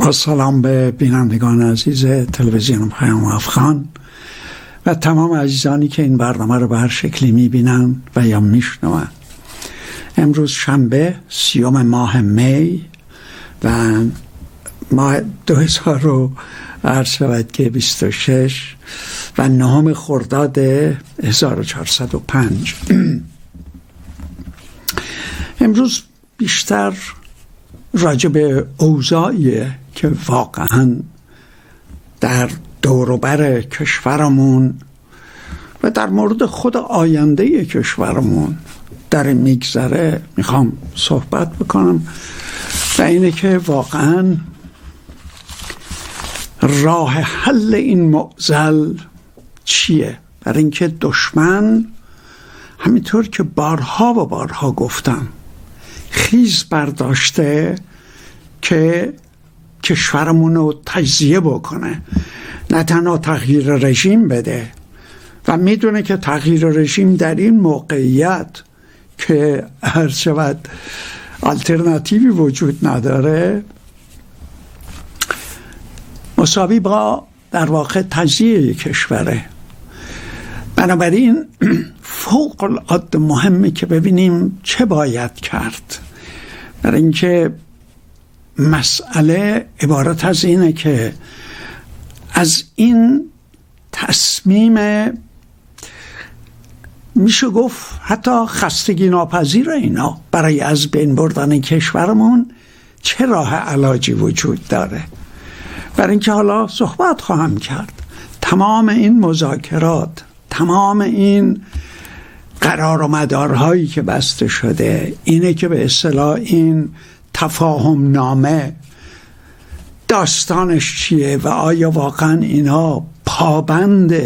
با سلام به بینندگان عزیز تلویزیون پیام افغان و تمام عزیزانی که این برنامه رو به هر شکلی میبینن و یا میشنون. امروز شنبه 30 ماه می و ماه 2026 و 9 خرداد 1405. امروز بیشتر راجع به اوضاعی که واقعا در دوروبر کشورمون و در مورد خود آینده کشورمون در میگذره میخوام صحبت بکنم و اینه که واقعا راه حل این معضل چیه؟ برای اینکه دشمن همینطور که بارها و بارها گفتم خیز برداشته که کشورمون رو تجزیه بکنه، نه تنها تغییر رژیم بده و میدونه که تغییر رژیم در این موقعیت که هر شود آلترناتیوی وجود نداره مساوی با در واقع تجزیه کشوره. بنابراین فوق العاده مهمه که ببینیم چه باید کرد. برای اینکه مسئله عبارت از اینه که از این تصمیم میشه گفت حتی خستگی ناپذیر اینا برای از بین بردن کشورمون چه راه علاجی وجود داره. برای اینکه حالا صحبت خواهم کرد تمام این مذاکرات، تمام این قرار و مدارهایی که بسته شده، اینه که به اصطلاح این تفاهم نامه داستانش چیه و آیا واقعا اینا پابند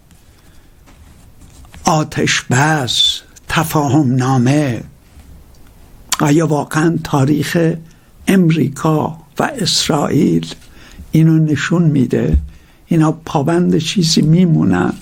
آتش بس تفاهم نامه، آیا واقعا تاریخ امریکا و اسرائیل اینو نشون میده اینا پابند چیزی میمونن؟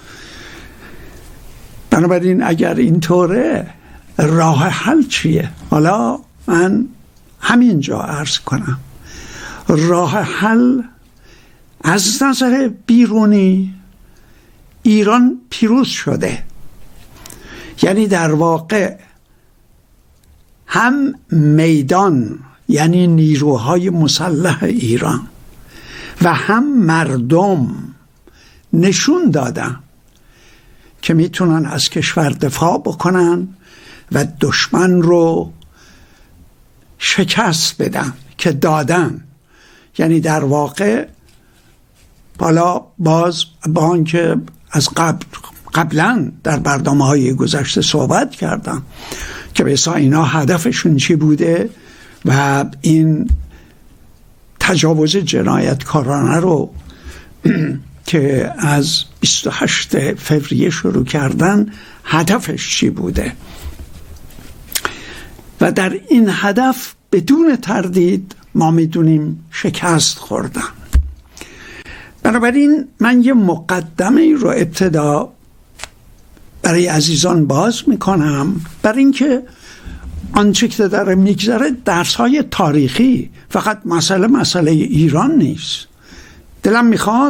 بنابراین اگر اینطوره راه حل چیه؟ حالا من همینجا عرض کنم راه حل از نظر بیرونی ایران پیروز شده، یعنی در واقع هم میدان یعنی نیروهای مسلح ایران و هم مردم نشون دادن که میتونن از کشور دفاع بکنن و دشمن رو شکست بدن که دادن. یعنی در واقع بالا باز با آنکه از قبلا در برنامه‌های گذشته صحبت کردم که بسا اینا هدفشون چی بوده و این تجاوز جنایتکارانه رو که از 28 فوریه شروع کردن هدفش چی بوده و در این هدف بدون تردید ما میدونیم شکست خوردن. بنابراین من یه مقدمه رو ابتدا برای عزیزان باز میکنم برای اینکه آنچه که داره میگذره درس‌های تاریخی، فقط مسئله ایران نیست. دلم میخواد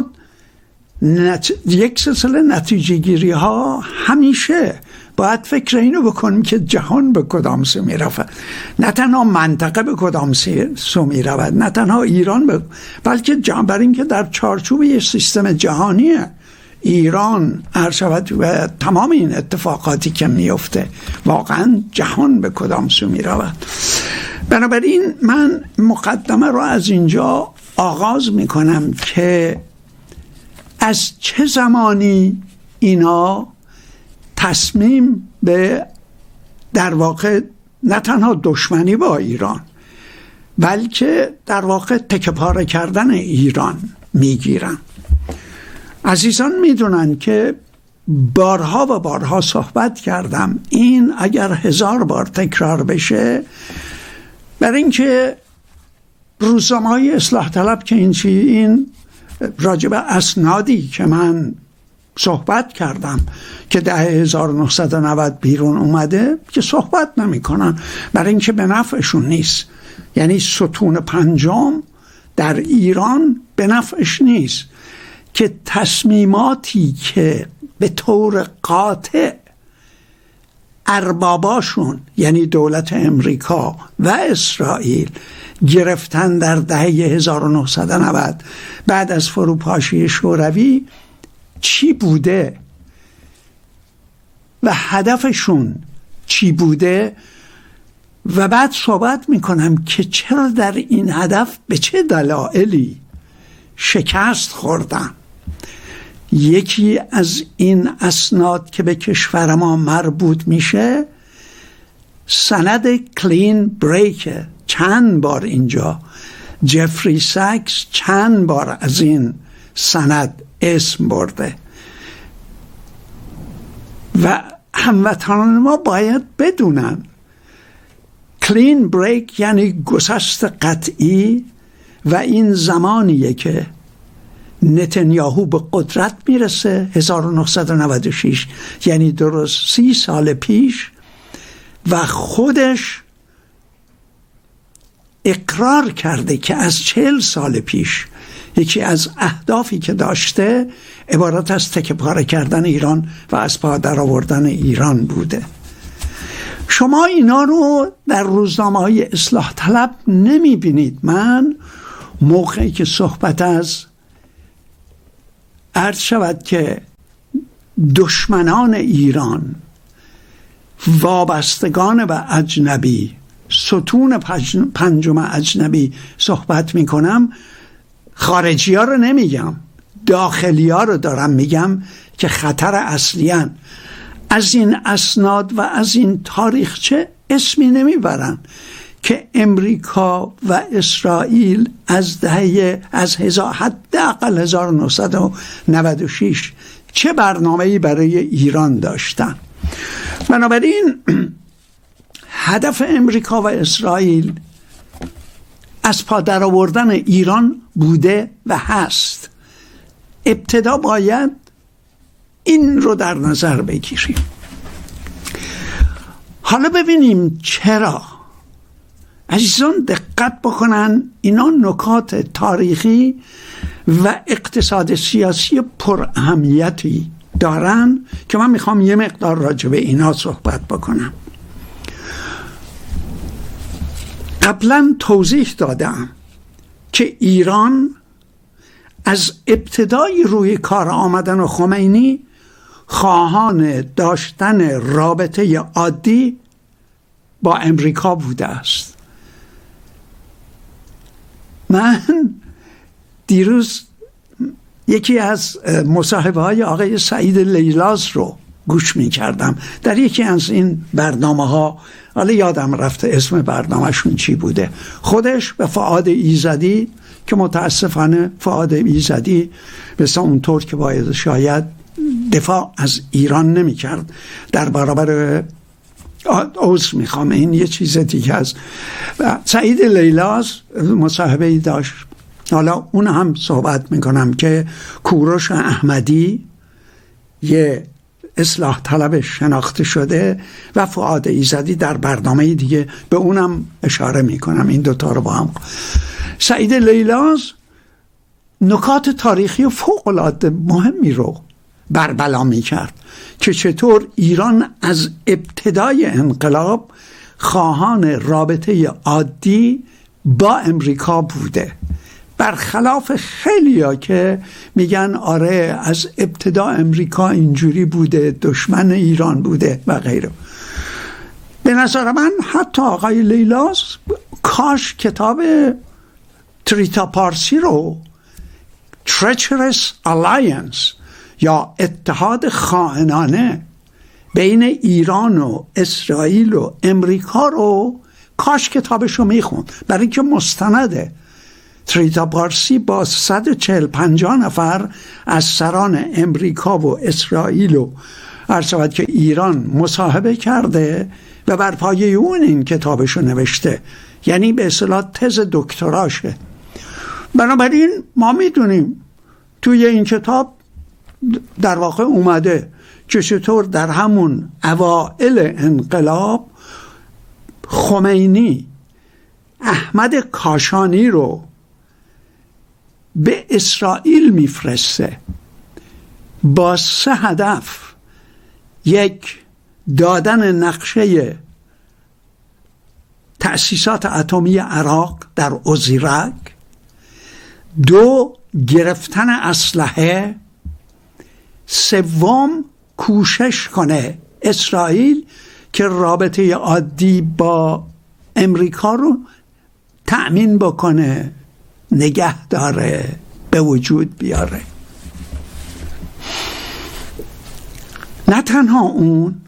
یک سلسله نتیجه گیری ها همیشه باید فکر اینو بکنیم که جهان به کدام سو میرود، نه تنها منطقه به کدام سو میرود، نه تنها ایران بلکه جهان، برای اینکه در چارچوب یک سیستم جهانیه ایران شود و تمام این اتفاقاتی که میفته واقعا جهان به کدام سو میرود. بنابراین من مقدمه رو از اینجا آغاز میکنم که از چه زمانی اینا تصمیم به در واقع نه تنها دشمنی با ایران بلکه در واقع تکه پاره کردن ایران میگیرن. عزیزان میدونن که بارها و بارها صحبت کردم، این اگر 1000 بار تکرار بشه، برای اینکه روزنامه‌های اصلاح طلب که این راجب اسنادی که من صحبت کردم که 1990 بیرون اومده که صحبت نمی کنن برای اینکه به نفعشون نیست. یعنی ستون پنجم در ایران به نفعش نیست که تصمیماتی که به طور قاطع ارباباشون یعنی دولت امریکا و اسرائیل گرفتن در دهه 1990 بعد از فروپاشی شوروی چی بوده و هدفشون چی بوده، و بعد صحبت میکنم که چرا در این هدف به چه دلایلی شکست خوردن. یکی از این اسناد که به کشور ما مربوط میشه سند کلین بریک. چند بار اینجا جفری ساکس چند بار از این سند اسم برده و هموطنان ما باید بدونن کلین بریک یعنی گسست قطعی و این زمانیه که نتانیاهو به قدرت میرسه 1996 یعنی درست 30 سال پیش و خودش اقرار کرده که از 40 سال پیش یکی از اهدافی که داشته عبارت از تکه پاره کردن ایران و از پا در آوردن ایران بوده. شما اینا رو در روزنامه‌های اصلاح طلب نمی بینید. من موقعی که صحبت از عرض شود که دشمنان ایران، وابستگان و اجنبی، ستون پنجم اجنبی صحبت می کنم، خارجی ها رو نمیگم، داخلی ها رو دارم میگم که خطر اصلی هن. از این اسناد و از این تاریخچه اسمی نمیبرن که امریکا و اسرائیل از حداقل 1996 چه برنامه‌ای برای ایران داشتن. بنابراین هدف امریکا و اسرائیل از پا در آوردن ایران بوده و هست. ابتدا باید این رو در نظر بگیریم. حالا ببینیم چرا. عزیزان دقت بکنن، اینا نکات تاریخی و اقتصاد سیاسی پر اهمیتی دارن که من میخوام یه مقدار راجع به اینا صحبت بکنم. قبلا توضیح دادم که ایران از ابتدای روی کار آمدن خمینی خواهان داشتن رابطه عادی با امریکا بوده است. من دیروز یکی از مصاحبه های آقای سعید لیلاز رو گوش می کردم در یکی از این برنامه ها، حالا یادم رفته اسم برنامهشون چی بوده. خودش به فؤاد ایزدی که متاسفانه فؤاد ایزدی مثل اونطور که باید شاید دفاع از ایران نمی کرد در برابر عذر میخوام این یه چیز دیگه است. سعید لیلاز مصاحبه‌ای داشت، حالا اون هم صحبت میکنم که کوروش احمدی یه اصلاح طلب شناخته شده و فؤاد ایزدی در برنامه دیگه به اونم اشاره میکنم، این دوتا رو با هم. سعید لیلاز نکات تاریخی فوق‌العاده مهمی رو بربلا میکرد که چطور ایران از ابتدای انقلاب خواهان رابطه عادی با امریکا بوده، برخلاف خیلیا که میگن آره از ابتدا امریکا اینجوری بوده، دشمن ایران بوده و غیره. به نظر من حتی آقای لیلاز کاش کتاب تریتا پارسی رو Treacherous Alliance یا اتحاد خائنانه بین ایران و اسرائیل و امریکا رو کاش کتابش رو میخوند، برای اینکه مستنده. تریتا پارسی با 140-150 نفر از سران امریکا و اسرائیل و عرض که ایران مصاحبه کرده و بر پایه اون این کتابش رو نوشته، یعنی به اصطلاح تز دکتراشه. بنابراین ما میدونیم توی این کتاب در واقع اومده که چطور در همون اوائل انقلاب خمینی احمد کاشانی رو به اسرائیل میفرسته با 3 هدف: یک، دادن نقشه تأسیسات اتمی عراق در اوزیرک، 2، گرفتن اسلحه، 3، کوشش کنه اسرائیل که رابطه عادی با امریکا رو تأمین بکنه، نگه داره، به وجود بیاره. نه تنها اون،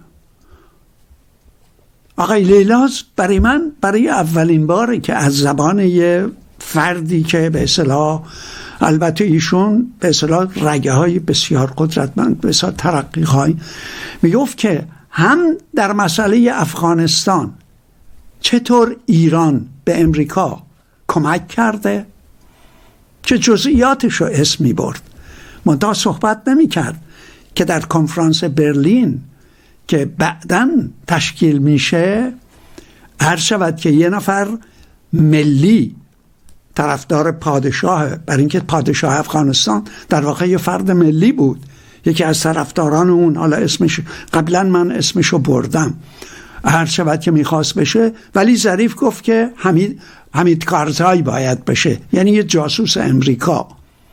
آقای لیلاز برای اولین باره که از زبان یه فردی که به اصطلاح، البته ایشون به اصطلاح رگه های بسیار قدرتمند، بسیار ترقی های، میگفت که هم در مسئله افغانستان چطور ایران به امریکا کمک کرده، چه جزئیاتش رو اسم می برد، منتها صحبت نمی کرد که در کنفرانس برلین که بعداً تشکیل میشه، هر شود که یه نفر ملی طرفدار پادشاه، برای اینکه پادشاه افغانستان در واقع یه فرد ملی بود، یکی از طرفداران اون، حالا اسمش قبلا من اسمشو بردم، هر شود که میخواست بشه، ولی ظریف گفت که حمید کارزای باید بشه، یعنی یه جاسوس امریکا.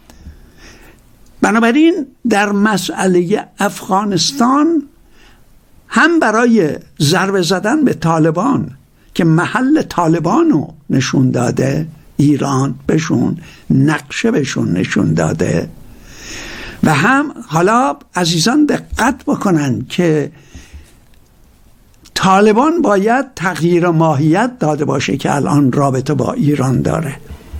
بنابراین در مسئله افغانستان هم برای ضربه زدن به طالبان که محل طالبان رو نشون داده، ایران بهشون نقشه بهشون نشون داده، و هم حالا عزیزان دقت بکنن که طالبان باید تغییر ماهیت داده باشه که الان رابطه با ایران داره.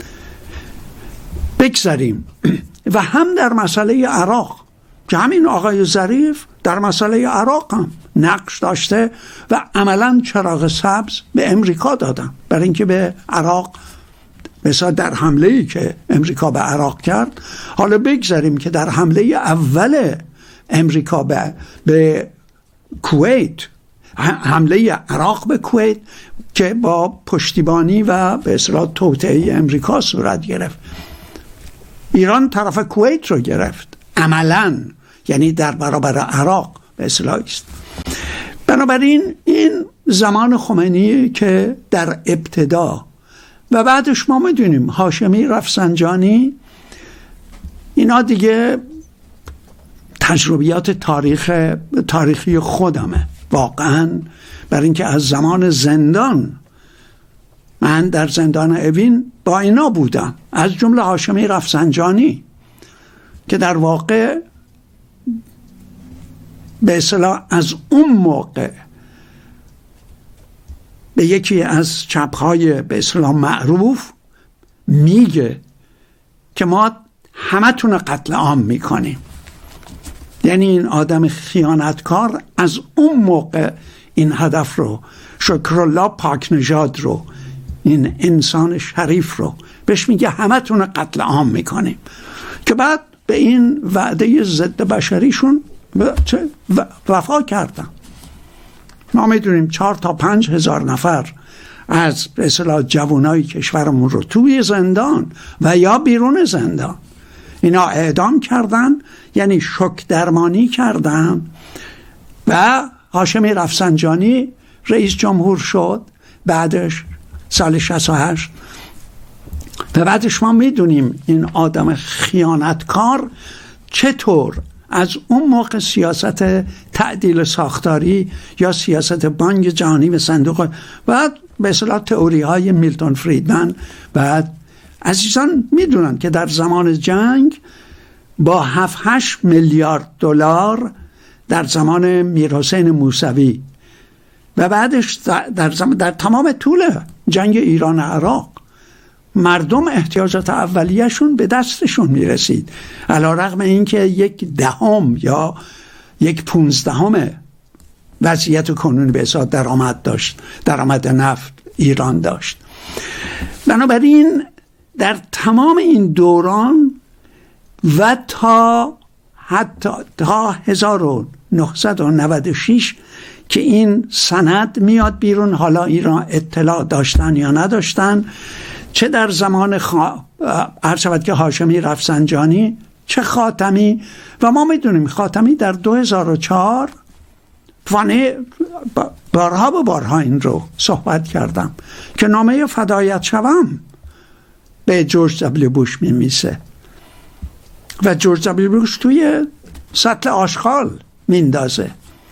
بگذاریم و هم در مسئله عراق که همین آقای ظریف در مسئله عراق هم نقش داشته و عملا چراغ سبز به امریکا دادن برای اینکه به عراق، مثلا در حمله‌ای که امریکا به عراق کرد، حالا بگذاریم که در حمله اول امریکا به کویت، حمله عراق به کویت که با پشتیبانی و به اصطلاح توطئه امریکا صورت گرفت، ایران طرف کویت رو گرفت عملاً، یعنی در برابر عراق به اصطلاح است. بنابراین این زمان خمینی که در ابتدا و بعدش ما میدونیم هاشمی، رفسنجانی، اینا دیگه تجربیات تاریخی خودمه واقعا، برای اینکه از زمان زندان، من در زندان اوین با اینا بودم، از جمله هاشمی رفسنجانی که در واقع به اصطلاح از اون موقع به یکی از چپ‌های به اصطلاح معروف میگه که ما همتون قتل عام میکنیم. یعنی این آدم خیانتکار از اون موقع این هدف رو، شکرالله پاکنژاد رو، این انسان شریف رو بهش میگه همتون قتل عام میکنیم، که بعد به این وعده ضد بشریشون وفا کردن. ما میدونیم 4 تا 5 هزار نفر از به اصطلاح جوانای کشورمون رو توی زندان و یا بیرون زندان اینا اعدام کردن، یعنی شوک درمانی کردن، و هاشمی رفسنجانی رئیس جمهور شد بعدش سال 68 و بعدش ما میدونیم این آدم خیانتکار چطور از اون موقع سیاست تعدیل ساختاری یا سیاست بانک جهانی و صندوق و به اصطلاح تئوری های میلتون فریدمن، و عزیزان میدونن که در زمان جنگ با 7-8 میلیارد دلار در زمان میرحسین موسوی و بعدش در تمام طول جنگ ایران عراق مردم احتیاجات اولیه‌شون به دستشون میرسید، علی‌رغم اینکه 1/10 یا 1/15 وضعیت کنونی به حساب درآمد داشت، درآمد نفت ایران داشت. بنابراین در تمام این دوران و حتی تا 1996 که این سند میاد بیرون، حالا ایران اطلاع داشتن یا نداشتن، چه در زمان هر شود که هاشمی رفسنجانی، چه خاتمی. و ما میدونیم خاتمی در 2004 بارها به بارها این رو صحبت کردم که نامه فدایت شوم به جورج دبلیو بوش میمیسه و جورج دبلیو بوش توی سطل آشغال میندازه.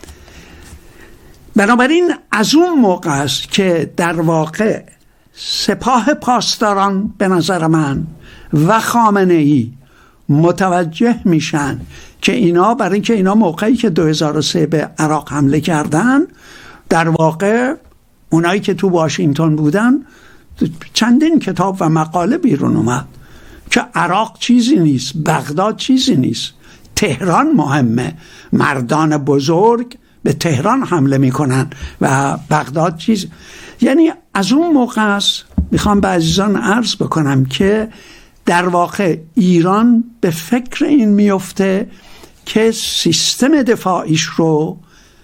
بنابراین از اون موقع است که در واقع سپاه پاسداران به نظر من و خامنه‌ای متوجه میشن که اینا، برای اینکه اینا موقعی که 2003 به عراق حمله کردن، در واقع اونایی که تو واشنگتن بودن چندین کتاب و مقاله بیرون اومد که عراق چیزی نیست، بغداد چیزی نیست، تهران مهمه، مردان بزرگ به تهران حمله میکنن و بغداد چیز. یعنی از اون موقع است میخوام به عزیزان عرض بکنم که در واقع ایران به فکر این میفته که سیستم دفاعیش رو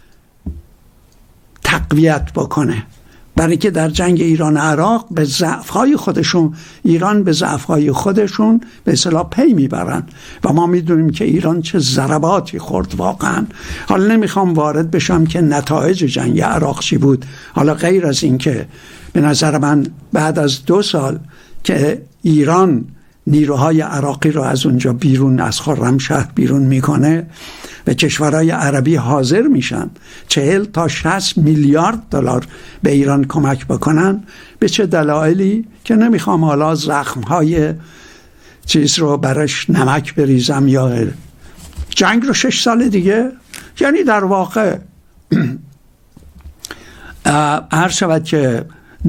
تقویت بکنه، برای که در جنگ ایران عراق به ضعف‌های خودشون، ایران به ضعف‌های خودشون به اصطلاح پی میبرن و ما میدونیم که ایران چه ضرباتی خورد واقعا. حالا نمیخوام وارد بشم که نتایج جنگ عراق چی بود، حالا غیر از این که به نظر من بعد از 2 سال که ایران نیروهای عراقی رو از اونجا بیرون، از خرمشهر بیرون میکنه و کشورهای عربی حاضر میشن 40 تا 60 میلیارد دلار به ایران کمک بکنن، به چه دلایلی که نمیخوام حالا زخمهای چیز رو برش نمک بریزم یا جنگ رو 6 سال دیگه. یعنی در واقع هر شود که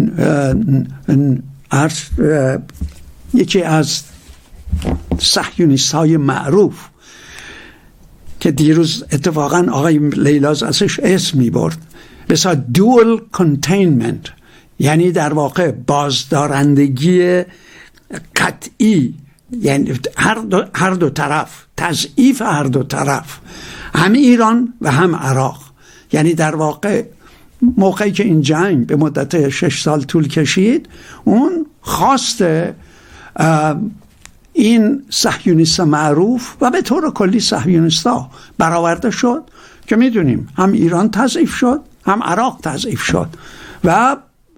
یکی از صهیونیست های معروف که دیروز اتفاقا آقای لیلاز ازش اسم می برد، بسیار دوال کنتینمنت، یعنی در واقع بازدارندگی قطعی، یعنی هر دو طرف، تضعیف هر دو طرف، هم ایران و هم عراق. یعنی در واقع موقعی که این جنگ به مدت 6 سال طول کشید، اون خواست این صهیونیست معروف و به طور کلی صهیونیستا برآورده شد که میدونیم هم ایران تضعیف شد هم عراق تضعیف شد و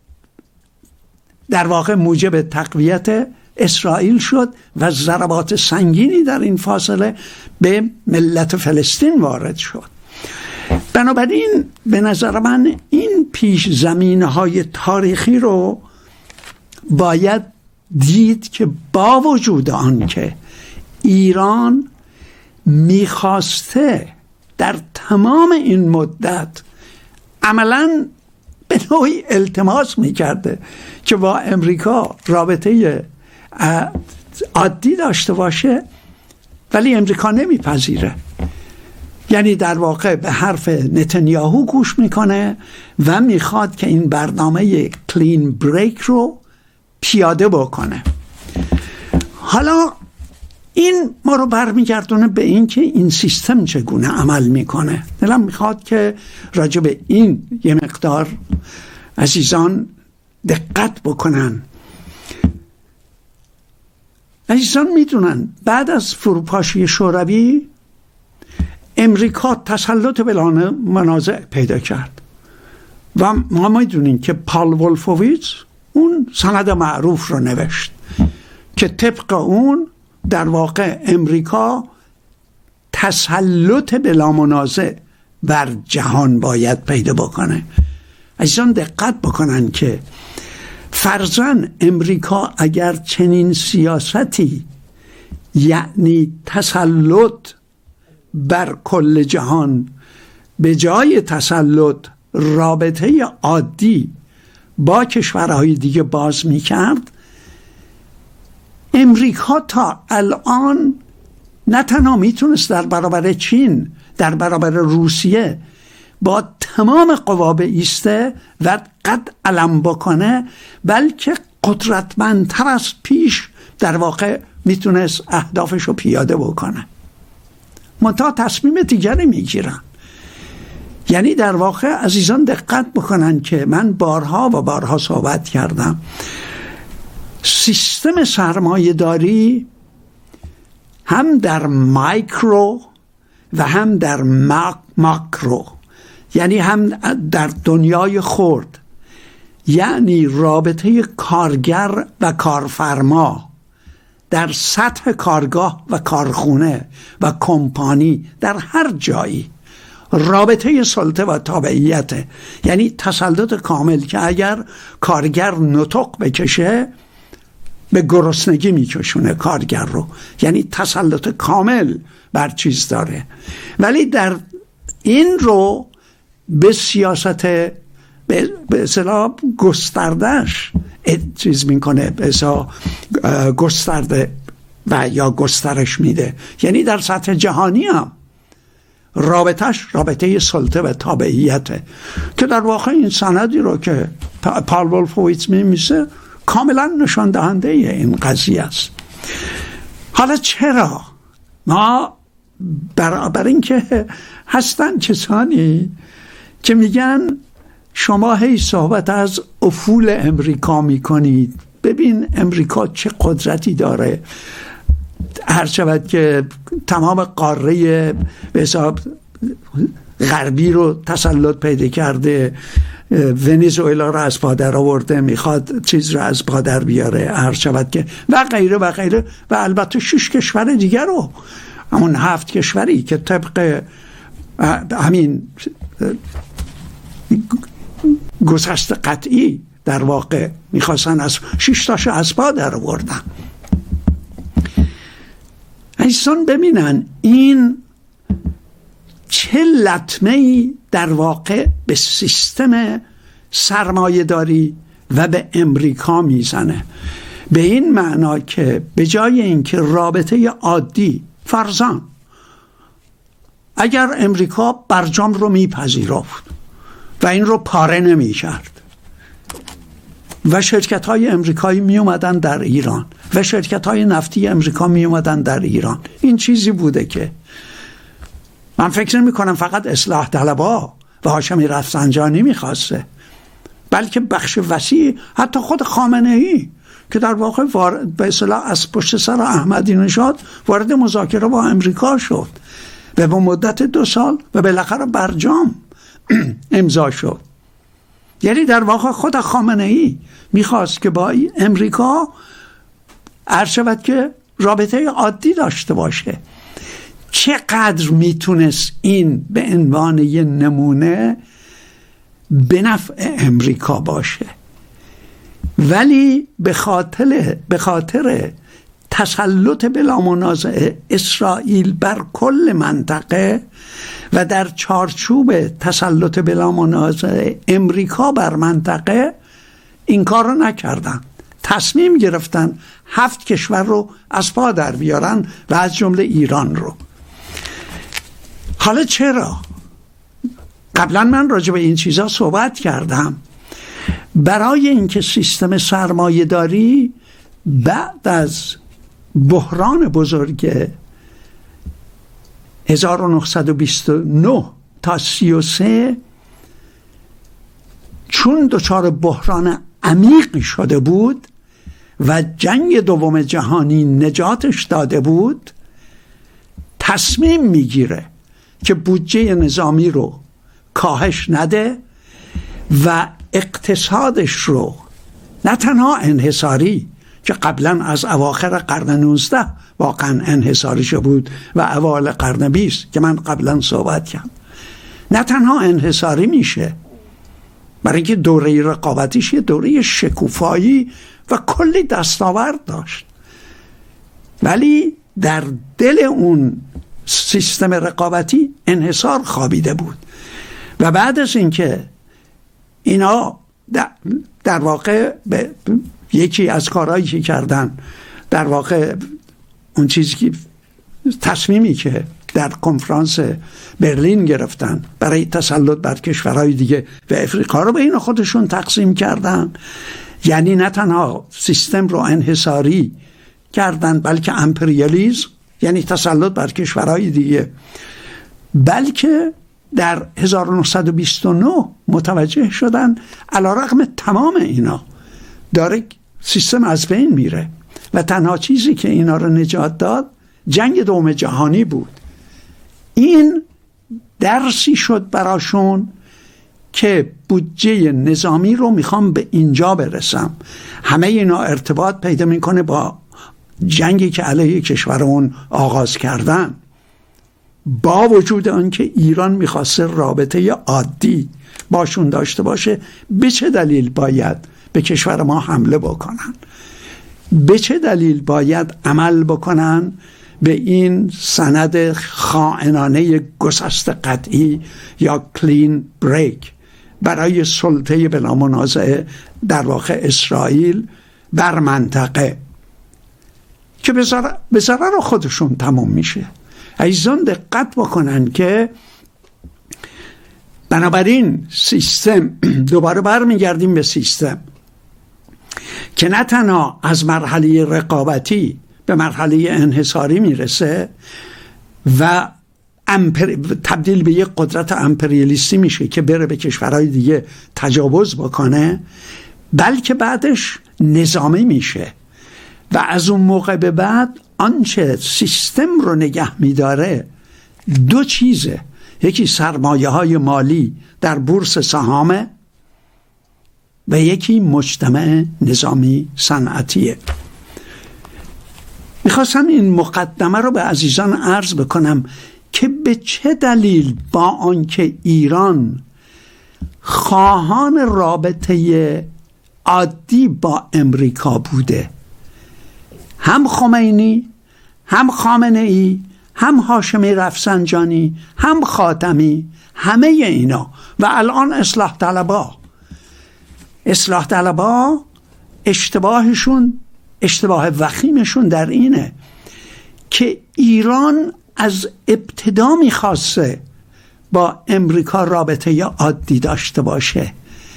در واقع موجب تقویت اسرائیل شد و ضربات سنگینی در این فاصله به ملت فلسطین وارد شد. بنابراین به نظر من این پیش زمینه‌های تاریخی رو باید دید که با وجود آن که ایران میخواسته در تمام این مدت عملاً به نوعی التماس میکرده که با امریکا رابطه عادی داشته باشه، ولی امریکا نمیپذیره. یعنی در واقع به حرف نتانیاهو گوش میکنه و میخواد که این برنامه کلین بریک رو پیاده بکنه. حالا این ما رو برمیگردونه به این که این سیستم چگونه عمل میکنه. دلم میخواد که راجع به این یه مقدار عزیزان دقت بکنن. عزیزان میدونن بعد از فروپاشی شوروی امریکا تسلط بلا منازع پیدا کرد و ما میدونیم که پال ولفویتز اون سند معروف رو نوشت که طبق اون در واقع امریکا تسلط بلا منازع بر جهان باید پیدا بکنه. عزیزان دقت بکنن که فرضاً امریکا اگر چنین سیاستی، یعنی تسلط بر کل جهان، به جای تسلط رابطه عادی با کشورهای دیگه باز میکرد، امریکا تا الان نه تنها میتونست در برابر چین، در برابر روسیه با تمام قوا ایسته و قد علم بکنه، بلکه قدرتمندتر از پیش در واقع میتونست اهدافش رو پیاده بکنه. منتها تصمیم دیگری میگیرن. یعنی در واقع عزیزان دقت بکنن که من بارها و بارها صحبت کردم سیستم سرمایه داری هم در مایکرو و هم در ماکرو، یعنی هم در دنیای خرد، یعنی رابطه کارگر و کارفرما در سطح کارگاه و کارخونه و کمپانی، در هر جایی رابطه سلطه و تابعیت، یعنی تسلط کامل که اگر کارگر نطق بکشه به گرسنگی میکشونه کارگر رو، یعنی تسلط کامل بر چیز داره. ولی در این رو به سیاست به اصطلاح گستردهش چیز میکنه، به اصطلاح گسترده و یا گسترش میده، یعنی در سطح جهانی هم رابطه سلطه و تابعیته، که در واقع این سندی رو که پال ولفویتز میمیسه کاملا نشان دهنده این قضیه است. حالا چرا ما برابر اینکه هستن کسانی که میگن شما هی صحبت از افول امریکا میکنید، ببین امریکا چه قدرتی داره، هر شود که تمام قاره به حساب غربی رو تسلط پیدا کرده، ونزوئلا رو از پادر آورده، میخواد چیز رو از پادر بیاره، هر شود که و غیره و غیره، و البته 6 کشور دیگر رو، همون 7 کشوری که طبق همین گذشت قطعی در واقع میخواستن از 6 تاشو از پادر آوردن. ایسان ببینن این چه لطمه‌ای در واقع به سیستم سرمایه داری و به امریکا میزنه، به این معنا که به جای اینکه رابطه عادی، فرضاً اگر امریکا برجام رو میپذیرفت و این رو پاره نمی کرد و شرکت های امریکایی می اومدن در ایران و شرکت های نفتی امریکا می اومدن در ایران، این چیزی بوده که من فکر نمی کنم فقط اصلاح طلبها و هاشمی رفسنجانی می خواسته، بلکه بخش وسیع، حتی خود خامنه ای که در واقع به اصطلاح از پشت سر احمدی نژاد وارد مذاکره با امریکا شد و به مدت 2 سال و بالاخره برجام امضا شد. یعنی در واقع خود خامنه ای میخواست که با امریکا عرشبت که رابطه عادی داشته باشه. چقدر میتونست این به عنوان یه نمونه به نفع امریکا باشه، ولی به خاطر تسلط بلا منازع اسرائیل بر کل منطقه و در چارچوب تسلط بلا منازع امریکا بر منطقه این کار رو نکردن، تصمیم گرفتن 7 کشور رو از پا در بیارن و از جمله ایران رو. حالا چرا؟ قبلا من راجع به این چیزا صحبت کردم. برای اینکه سیستم سرمایه داری بعد از بحران بزرگ 1929 تا 33 چون دچار بحران عمیقی شده بود و جنگ دوم جهانی نجاتش داده بود، تصمیم میگیره که بودجه نظامی رو کاهش نده و اقتصادش رو نه تنها انحصاری که قبلا از اواخر قرن 19 واقعا انحصاری شده بود و اوایل قرن 20 که من قبلا صحبت کردم، نه تنها انحصاری میشه برای اینکه دوره رقابتیش یه دوره شکوفایی و کلی دستاورد داشت، ولی در دل اون سیستم رقابتی انحصار خوابیده بود. و بعد از اینکه اینا در واقع یکی از کارهایی که کردن، در واقع اون چیزی که تصمیمی که در کنفرانس برلین گرفتن برای تسلط بر کشورهای دیگه و افریقا رو بین خودشون تقسیم کردن، یعنی نه تنها سیستم رو انحصاری کردن بلکه امپریالیسم، یعنی تسلط بر کشورهای دیگه، بلکه در 1929 متوجه شدن علیرغم تمام اینا داره سیستم از بین میره و تنها چیزی که اینا رو نجات داد جنگ دوم جهانی بود. این درسی شد براشون که بودجه نظامی رو میخوام به اینجا برسم. همه اینا ارتباط پیدا میکنه با جنگی که علیه کشورون آغاز کردن. با وجود آنکه ایران میخواسته رابطه عادی باشون داشته باشه، به چه دلیل باید به کشور ما حمله بکنن؟ به چه دلیل باید عمل بکنن به این سند خائنانه گسست قطعی یا کلین بریک برای سلطه بلا منازعه در واقع اسرائیل بر منطقه که به ضرر خودشون تموم میشه؟ عزیزان دقت بکنن که بنابراین سیستم، دوباره برمیگردیم به سیستم که نه تنها از مرحله رقابتی به مرحله انحصاری میرسه و تبدیل به یک قدرت امپریالیستی میشه که بره به کشورهای دیگه تجاوز بکنه، بلکه بعدش نظامی میشه و از اون موقع به بعد آنچه سیستم رو نگه میداره دو چیزه: یکی سرمایه های مالی در بورس سهامه و یکی مجتمع نظامی صنعتیه. میخواستم این مقدمه رو به عزیزان عرض بکنم که به چه دلیل با آنکه ایران خواهان رابطه عادی با امریکا بوده، هم خمینی، هم خامنه ای، هم هاشمی رفسنجانی، هم خاتمی، همه اینا و الان اصلاح طلبا اشتباه وخیمشون در اینه که ایران از ابتدا میخواسته با امریکا رابطه عادی داشته باشه.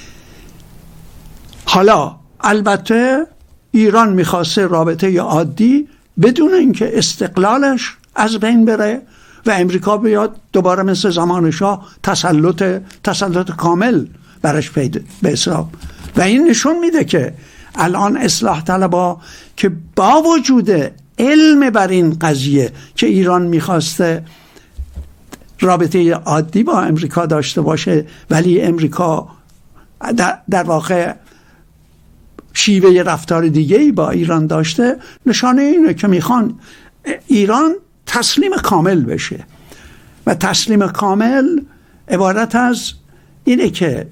حالا البته ایران میخواسته رابطه عادی بدون اینکه استقلالش از بین بره و امریکا بیاد دوباره مثل زمان شاه تسلط کامل برش پیدا به حساب. و این نشون میده که الان اصلاح طلبا که با وجود علم بر این قضیه که ایران میخواسته رابطه عادی با امریکا داشته باشه ولی امریکا در واقع شیوه رفتار دیگه‌ای با ایران داشته، نشانه اینه که میخوان ایران تسلیم کامل بشه و تسلیم کامل عبارت از اینه که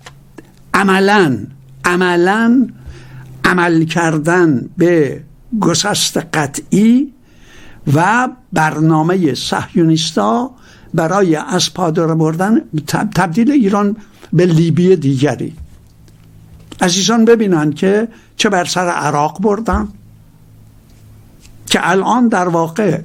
عمل کردن به گسست قطعی و برنامه صهیونیستا برای از پادر بردن تبدیل ایران به لیبی دیگری. عزیزان ببینن که چه بر سر عراق بردن که الان در واقع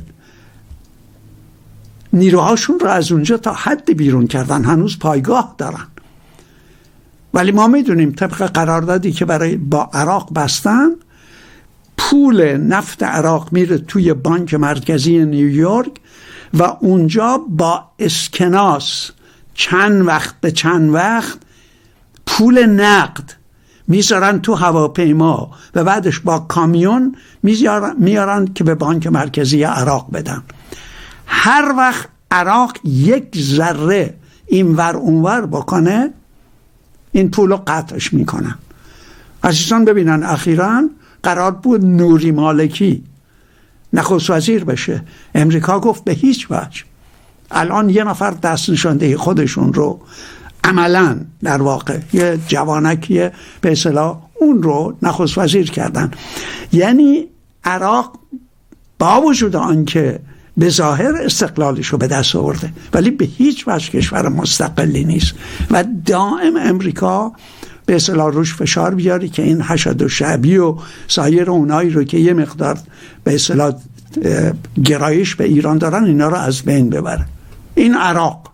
نیروهاشون رو از اونجا تا حد بیرون کردن، هنوز پایگاه دارن. ولی ما میدونیم طبق قراردادی که با عراق بستن، پول نفت عراق میره توی بانک مرکزی نیویورک و اونجا با اسکناس چند وقت پول نقد میذارن تو هواپیما و بعدش با کامیون میارن که به بانک مرکزی عراق بدن. هر وقت عراق یک ذره این ور اونور بکنه این پولو قطعش میکنن. عزیزان ببینن اخیراً قرار بود نوری مالکی نخست وزیر بشه، امریکا گفت به هیچ وجه. الان یه نفر دست نشانده خودشون رو عملاً در واقع یه جوانکیه به اصطلاح اون رو نخست وزیر کردن. یعنی عراق با وجود آنکه به ظاهر استقلالش رو به دست آورده ولی به هیچ وجه کشور مستقلی نیست و دائم امریکا به اصطلاح روش فشار بیاری که این حشد و شعبی و سایر اونایی رو که یه مقدار به اصطلاح گرایش به ایران دارن اینا رو از بین ببره. این عراق.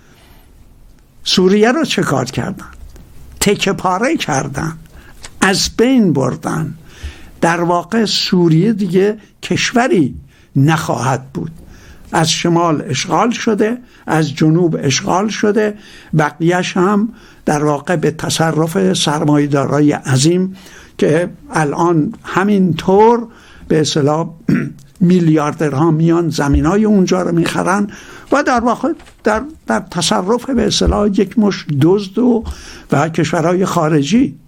سوریه رو چه کار کردن؟ تکه پاره کردن، از بین بردن. در واقع سوریه دیگه کشوری نخواهد بود. از شمال اشغال شده، از جنوب اشغال شده، بقیهش هم در واقع به تصرف سرمایه‌دارای عظیم که الان همینطور به اصطلاح میلیاردرها میان زمینای اونجا رو میخرن و در واقع در تصرف به اصطلاح یک مش دزد و کشورهای خارجی.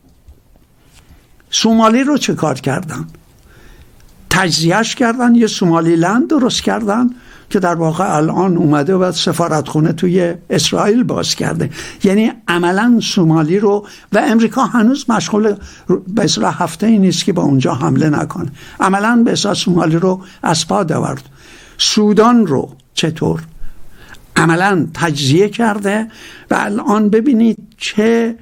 سومالی رو چه کار کردن؟ تجزیهش کردن، یه سومالی لند درست کردن که در واقع الان اومده و سفارتخونه توی اسرائیل باز کرده. یعنی عملا سومالی رو، و امریکا هنوز مشغول به اصطلاح هفته ای نیست که با اونجا حمله نکنه، عملا به اصطلاح سومالی رو از پا آورد. سودان رو چطور عملا تجزیه کرده و الان ببینید چه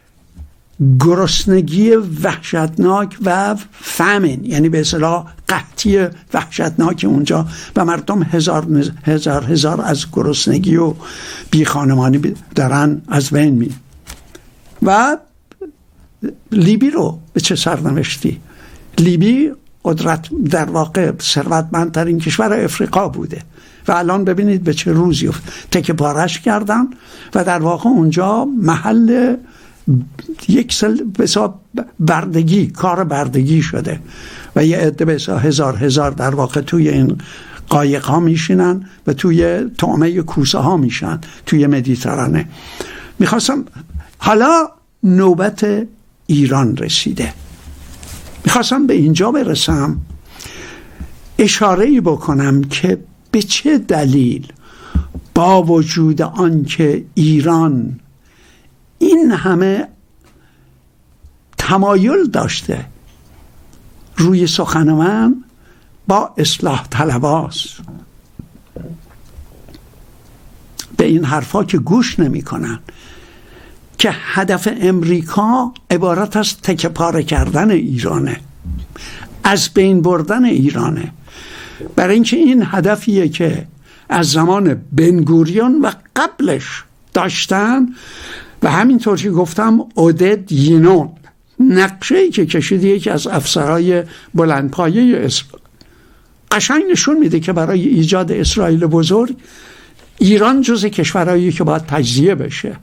گرسنگی وحشتناک و فامین، یعنی به اصطلاح قحطی وحشتناک اونجا و مردم هزار از گرسنگی و بی خانمانی دارن از بین می. و لیبی رو به چه سرنوشتی؟ لیبی قدرت در واقع ثروتمندترین کشور افریقا بوده و الان ببینید به چه روزی تکه پارش کردن و در واقع اونجا محل یک بردگی، کار بردگی شده و یه عده به هزار در واقع توی این قایق ها میشینن و توی طعمه کوسه ها میشن توی مدیترانه. میخواستم حالا نوبت ایران رسیده، میخواستم به اینجا برسم اشاره‌ای بکنم که به چه دلیل با وجود آنکه ایران این همه تمایل داشته روی سخن من با اصلاح طلباست، به این حرفا که گوش نمی کنن که هدف امریکا عبارت از تکه پاره کردن ایرانه، از بین بردن ایرانه، برای اینکه این هدفیه که از زمان بنگوریون و قبلش داشتن و همینطور که گفتم عودت یینون نقشه‌ای که کشید یکی از افسرهای بلندپایه اسرائیل قشنگ نشون میده که برای ایجاد اسرائیل بزرگ ایران جز کشورهایی که باید تجزیه بشه.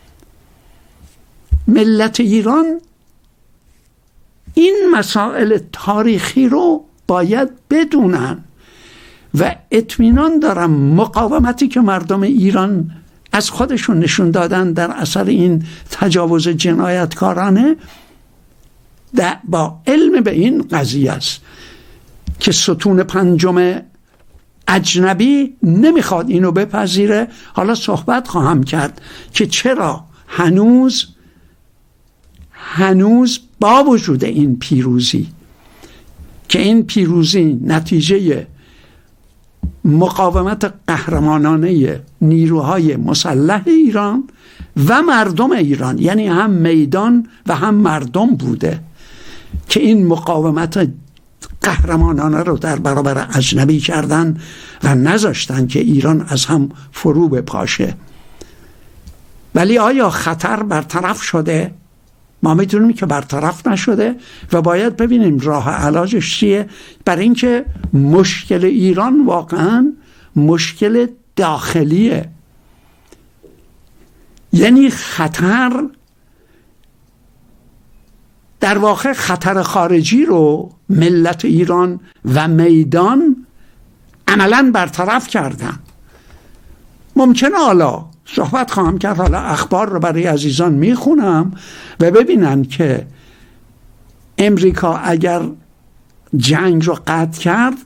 ملت ایران این مسائل تاریخی رو باید بدونن و اطمینان دارم مقاومتی که مردم ایران از خودشون نشون دادن در اثر این تجاوز جنایتکارانه با علم به این قضیه است که ستون پنجم اجنبی نمیخواد اینو بپذیره. حالا صحبت خواهم کرد که چرا هنوز با وجود این پیروزی که این پیروزی نتیجه مقاومت قهرمانانه نیروهای مسلح ایران و مردم ایران، یعنی هم میدان و هم مردم بوده که این مقاومت قهرمانانه رو در برابر اجنبی کردن و نذاشتن که ایران از هم فرو بپاشه. ولی آیا خطر برطرف شده؟ ما میدونیم که برطرف نشده و باید ببینیم راه علاجش چیه، برای اینکه مشکل ایران واقعا مشکل داخلیه. یعنی خطر در واقع خطر خارجی رو ملت ایران و میدان عملاً برطرف کردن. ممکنه حالا صحبت خواهم کرد، حالا اخبار رو برای عزیزان میخونم و ببینن که امریکا اگر جنگ رو قطع کرد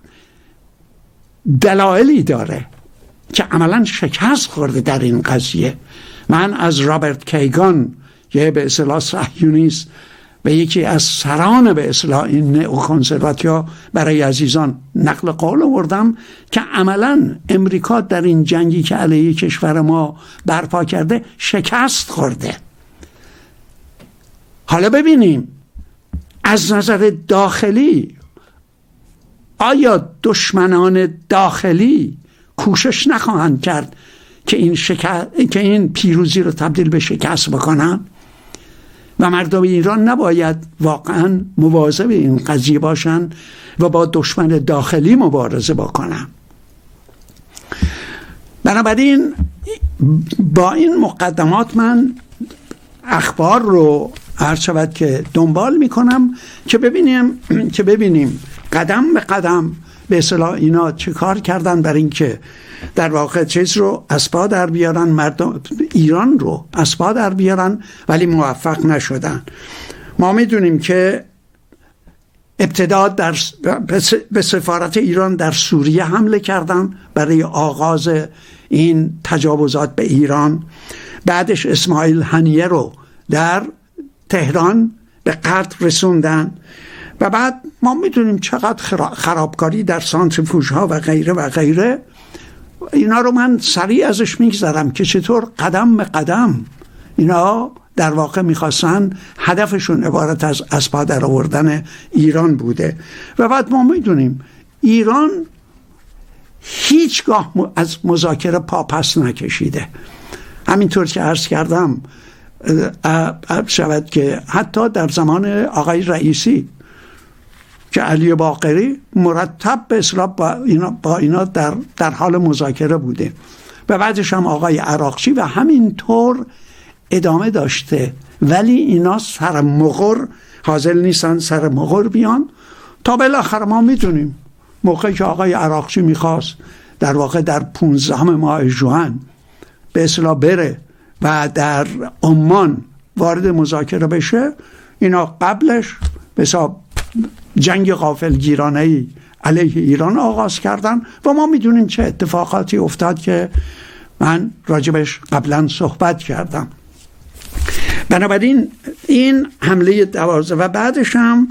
دلایلی داره که عملاً شکست خورده در این قضیه. من از رابرت کیگان یه به اصطلاح صهیونیست و یکی از سران به اصطلاح این نئوکنسرواتیا برای عزیزان نقل قول آوردم که عملاً امریکا در این جنگی که علیه کشور ما برپا کرده شکست خورده. حالا ببینیم از نظر داخلی آیا دشمنان داخلی کوشش نخواهند کرد که این پیروزی رو تبدیل به شکست بکنن و مردم ایران نباید واقعا مواظب این قضیه باشن و با دشمن داخلی مبارزه بکنن. بنابراین با این مقدمات من اخبار رو عرض شود که دنبال میکنم که ببینیم قدم به قدم به اصطلاح اینا چه کار کردن بر این که در واقع چیز رو اسبا در بیارن، مردم ایران رو اسبا در بیارن، ولی موفق نشدن. ما میدونیم که ابتدا به سفارت ایران در سوریه حمله کردن برای آغاز این تجاوزات به ایران. بعدش اسماعیل هنیه رو در تهران به قتل رسوندن و بعد ما میدونیم چقدر خرابکاری در سانتریفوژ ها و غیره و غیره. اینا رو من سریع ازش میگذرم که چطور قدم به قدم اینا در واقع میخواستن، هدفشون عبارت از اسبا در آوردن ایران بوده. و بعد ما میدونیم ایران هیچگاه از مذاکره پا پس نکشیده. همینطور که عرض کردم شود که حتی در زمان آقای رئیسی که علی باقری مرتب به اصطلاح با اینا در حال مذاکره بوده و بعدش هم آقای عراقچی و همینطور ادامه داشته، ولی اینا سر مغر حاضر نیستن سر مغر بیان تا بالاخره ما میدونیم موقعی که آقای عراقچی میخواست در واقع در 15 ماه ژوئن به اصطلاح بره و در عمان وارد مذاکره بشه، اینا قبلش به حساب جنگ غافلگیرانه‌ای علیه ایران آغاز کردن و ما میدونیم چه اتفاقاتی افتاد که من راجبش قبلا صحبت کردم. بنابراین این حمله 12 و بعدش هم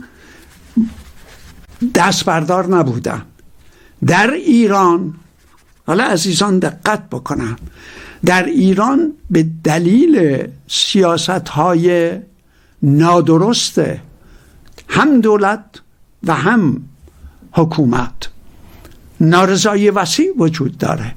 دست بردار نبودن در ایران. حالا عزیزان دقت بکنن، در ایران به دلیل سیاست‌های نادرست هم دولت و هم حکومت نارضایی وسیع وجود داره،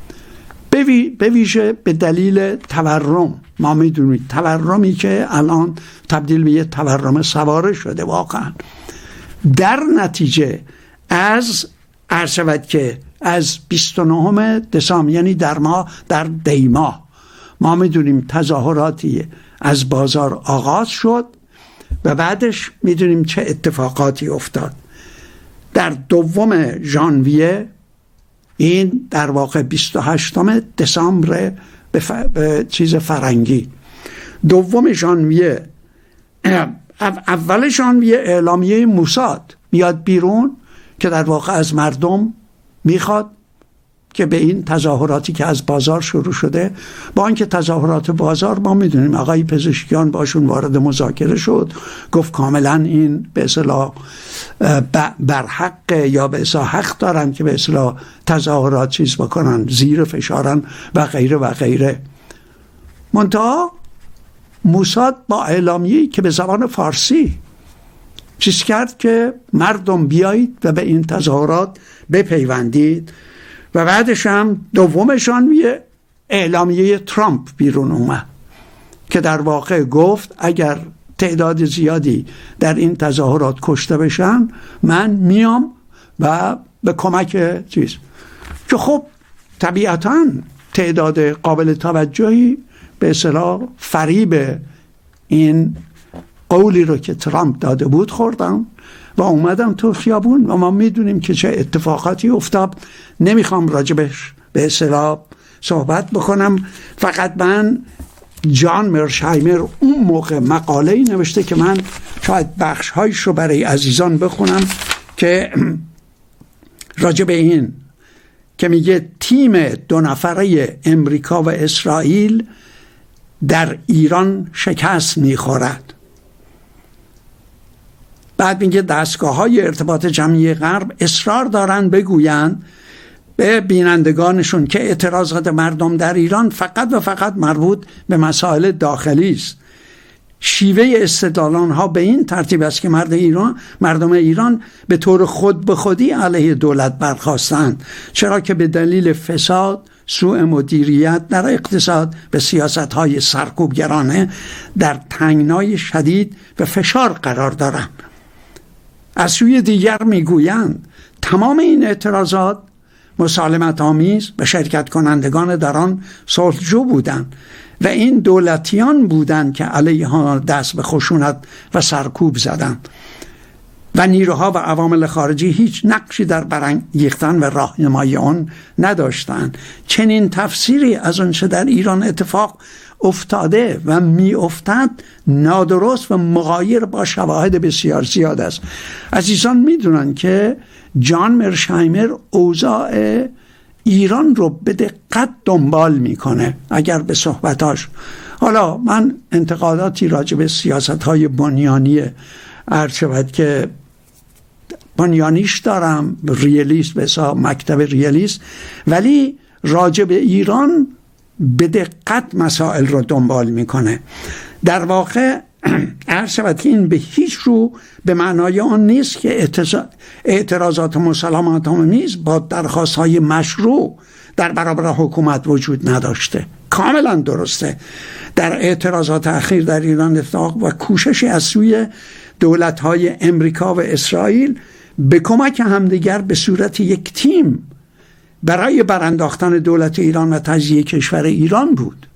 به ویژه به دلیل تورم. ما میدونید تورمی که الان تبدیل به یه تورم سواره شده واقعا، در نتیجه از عرض شود که از 29 دسامبر یعنی در دیماه ما میدونیم تظاهراتی از بازار آغاز شد و بعدش میدونیم چه اتفاقاتی افتاد. در 2 ژانویه این در واقع 28 دسامبر به چیز فرنگی 2 ژانویه اول ژانویه اعلامیه موساد میاد بیرون که در واقع از مردم میخواد که به این تظاهراتی که از بازار شروع شده، با اینکه تظاهرات بازار ما میدونیم آقای پزشکیان باشون وارد مذاکره شد، گفت کاملا این به اصطلاح برحق یا به اصطلاح حق دارن که به اصطلاح تظاهرات چیز بکنن، زیر فشارن و غیره و غیره. منتها موساد با اعلامیه‌ای که به زبان فارسی چیز کرد که مردم بیایید و به این تظاهرات بپیوندید و بعدش هم 2 ژانویه اعلامیه ترامپ بیرون اومد که در واقع گفت اگر تعداد زیادی در این تظاهرات کشته بشن من میام و به کمک چیز، که خب طبیعتاً تعداد قابل توجهی به اصطلاح فریب این قولی رو که ترامپ داده بود خوردم و اومدم تو خیابون و ما میدونیم که چه اتفاقاتی افتاد. نمیخوام راجبش به اصطلاح صحبت بکنم، فقط من جان مرشایمر اون موقع مقاله‌ای نوشته که من شاید بخش‌هایش رو برای عزیزان بخونم که راجب این که میگه تیم 2 نفره امریکا و اسرائیل در ایران شکست میخورد. بعد میگه دستگاه‌های ارتباط جمعی غرب اصرار دارن بگویند به بینندگانشون که اعتراضات مردم در ایران فقط و فقط مربوط به مسائل داخلی است. شیوه استدلال آنها به این ترتیب است که مردم ایران به طور خود به خودی علیه دولت برخاستند، چرا که به دلیل فساد، سوء مدیریت در اقتصاد و سیاست‌های سرکوبگرانه در تنگنای شدید و فشار قرار دارند. از سوی دیگر میگویند تمام این اعتراضات مسالمت آمیز و شرکت کنندگان در آن صلحجو بودند و این دولتیان بودند که علیه ها دست به خشونت و سرکوب زدند و نیروها و عوامل خارجی هیچ نقشی در برانگیختن و راهنمایی آن نداشتند. چنین تفسیری از آنچه در ایران اتفاق افتاده و می افتد نادرست و مغایر با شواهد بسیار زیاد است. عزیزان میدونن که جان مرشایمر اوضاع ایران رو به دقت دنبال میکنه. اگر به صحبتاش، حالا من انتقاداتی راجع به سیاست‌های بنیانی ارشد که بنیانیش دارم، ریالیست، به حساب مکتب ریالیست، ولی راجع به ایران به دقت مسائل رو دنبال میکنه. در واقع ارشد که این به هیچ رو به معنای آن نیست که اعتراضات مسالمت آمیز با درخواست‌های مشروع در برابر حکومت وجود نداشته. کاملا درسته. در اعتراضات اخیر در ایران اتفاق و کوششی از سوی دولت‌های امریکا و اسرائیل به کمک همدیگر به صورت یک تیم برای برانداختن دولت ایران و تجزیه کشور ایران بود.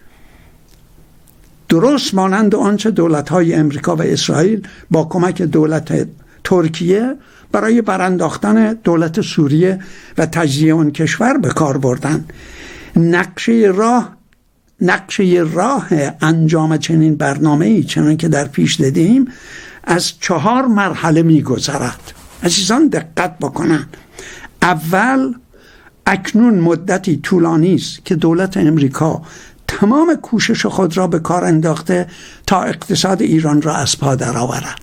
درست مانند آنچه دولت‌های امریکا و اسرائیل با کمک دولت ترکیه برای برانداختن دولت سوریه و تجزیه آن کشور به کار بردند. نقشه راه انجام چنین برنامه‌ای چنان که در پیش دیدیم از 4 مرحله می‌گذرد. عزیزان دقت بکنند. اول، اکنون مدتی طولانی است که دولت امریکا تمام کوشش خود را به کار انداخته تا اقتصاد ایران را از پا درآورد.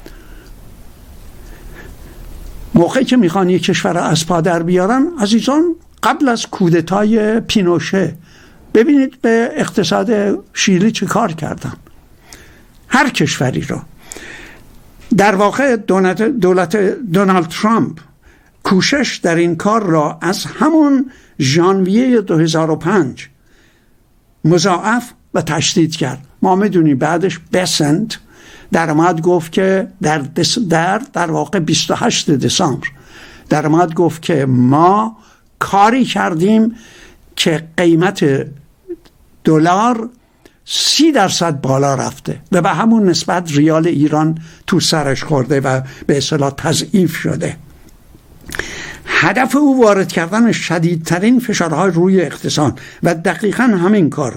موقعی که میخوان یک کشور را از پا در بیارن، عزیزان قبل از کودتای پینوشه ببینید به اقتصاد شیلی چه کار کردن. هر کشوری را. در واقع دولت دونالد ترامپ کوشش در این کار را از همون ژانویه 2005 مضاعف و تشدید کرد. ما میدونیم بعدش بسنت در اومد گفت که در واقع 28 دسامبر در اومد گفت که ما کاری کردیم که قیمت دلار 30% بالا رفته و به همون نسبت ریال ایران تو سرش خورده و به اصطلاح تضعیف شده. هدف او وارد کردن شدیدترین فشارهای روی اقتصاد و دقیقاً همین کار.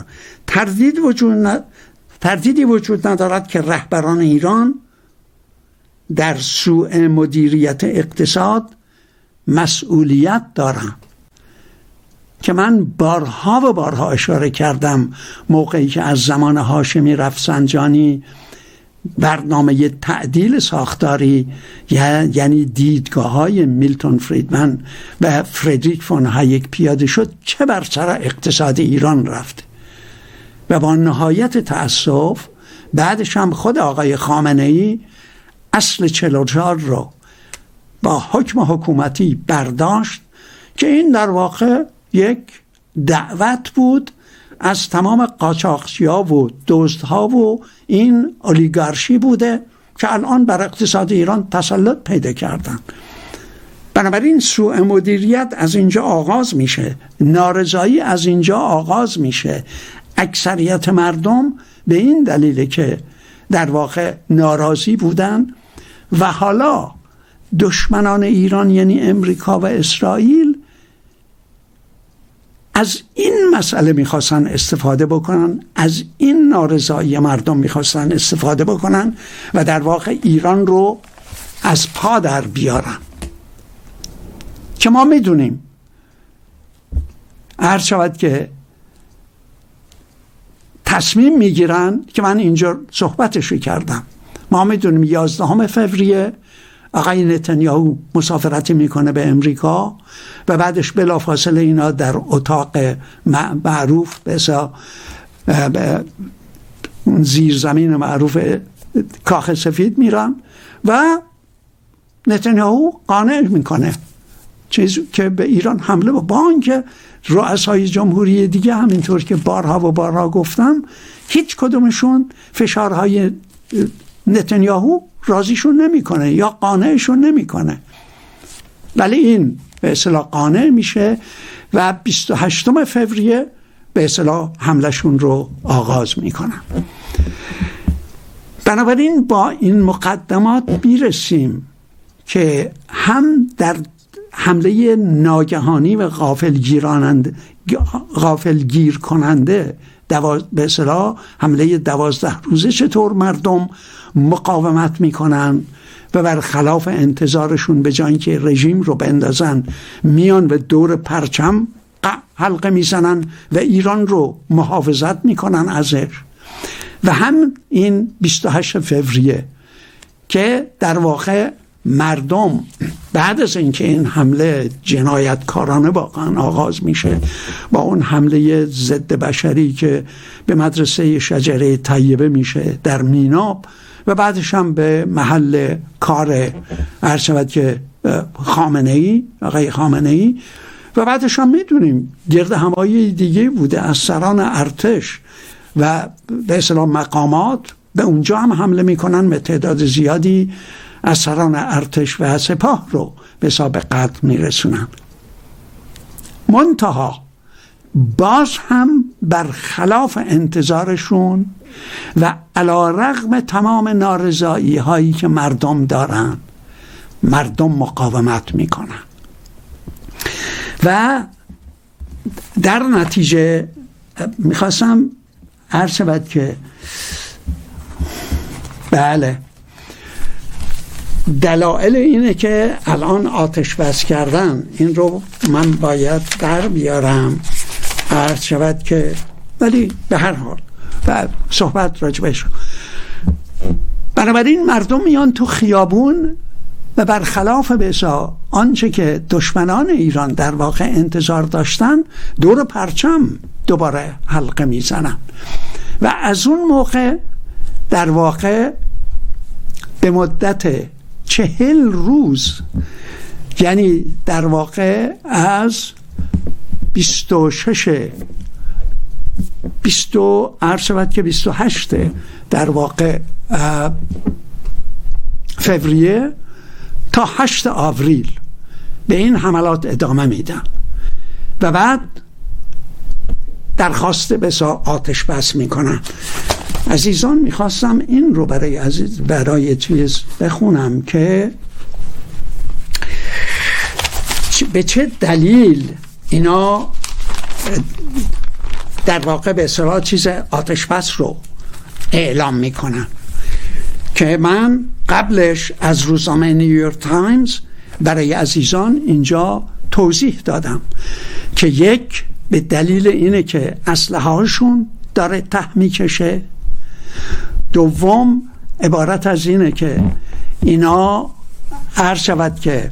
تردیدی وجود ندارد که رهبران ایران در سوء مدیریت اقتصاد مسئولیت دارند که من بارها و بارها اشاره کردم موقعی که از زمان هاشمی رفسنجانی برنامه تعدیل ساختاری یعنی دیدگاه‌های میلتون فریدمن و فردریک فون هایک پیاده شد، چه بر سر اقتصاد ایران رفت و با نهایت تأسف بعدش هم خود آقای خامنه‌ای اصل 44 رو با حکم حکومتی برداشت که این در واقع یک دعوت بود از تمام قاچاقچی‌ها و دزدها و این اولیگارشی بوده که الان بر اقتصاد ایران تسلط پیدا کردن. بنابراین سوء مدیریت از اینجا آغاز میشه، نارضایی از اینجا آغاز میشه. اکثریت مردم به این دلیل که در واقع ناراضی بودن و حالا دشمنان ایران یعنی امریکا و اسرائیل از این مسئله میخواستن استفاده بکنن، از این نارضایی مردم میخواستن استفاده بکنن و در واقع ایران رو از پا در بیارن. که ما میدونیم هر شود که تصمیم میگیرن که من اینجا صحبتشو کردم، ما میدونیم 11 فوریه آقای نتانیاهو مسافرتی میکنه به امریکا و بعدش بلافاصله اینا در اتاق معروف به زیرزمین معروف کاخ سفید میرن و نتانیاهو قانع میکنه چیزی که به ایران حمله با آنکه رؤسای جمهوری دیگه همینطور که بارها و بارها گفتم هیچ کدومشون فشارهای نتانیاهو راضیشون نمیکنه یا قانعشون نمیکنه، ولی این به اصطلاح قانع میشه و 28 فوریه به اصطلاح حملشون رو آغاز میکنن. بنابراین با این مقدمات میرسیم که هم در حمله ناگهانی و غافلگیر کننده به اصطلاح حمله 12 روزه چطور مردم مقاومت میکنن و برخلاف انتظارشون به جای که رژیم رو بندازن میان و دور پرچم حلقه میزنن و ایران رو محافظت میکنن ازش. و هم این 28 فوریه که در واقع مردم بعد از اینکه این حمله جنایتکارانه واقعا آغاز میشه با اون حمله ضد بشری که به مدرسه شجره طیبه میشه در میناب و بعدش هم به محل کار عرض شود که آقای خامنه‌ای و بعدش هم میدونیم گرد همایی دیگه بوده از سران ارتش و به اصطلاح مقامات به اونجا هم حمله میکنن به تعداد زیادی از سران ارتش و سپاه رو به حساب قتل میرسونن. منتها باز هم برخلاف انتظارشون و علی رغم تمام نارضایی هایی که مردم دارن مردم مقاومت میکنن و در نتیجه میخواستم عرض شود که بله دلایل اینه که الان آتش بس کردن این رو من باید در بیارم عرض شود که ولی به هر حال و صحبت راجبش. بنابراین مردم میان تو خیابون و برخلاف بسا آنچه که دشمنان ایران در واقع انتظار داشتن دور پرچم دوباره حلقه میزنن و از اون موقع در واقع به مدت 40 روز یعنی در واقع از 28 در واقع فوریه تا 8 آوریل به این حملات ادامه میدن و بعد درخواست بسا آتش بس میکنن. عزیزان میخواستم این رو برای چیز بخونم که به چه دلیل اینا در واقع به اصطلاح چیز آتش بس رو اعلام میکنن که من قبلش از روزنامه نیویورک تایمز برای عزیزان اینجا توضیح دادم که یک به دلیل اینه که اسلحه هاشون داره ته میکشه، دوم عبارت از اینه که اینا عرض شود که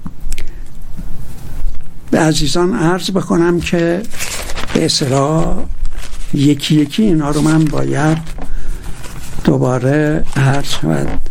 به عزیزان عرض بکنم که به اصطلاح یکی یکی اینا رو من باید دوباره عرض شود.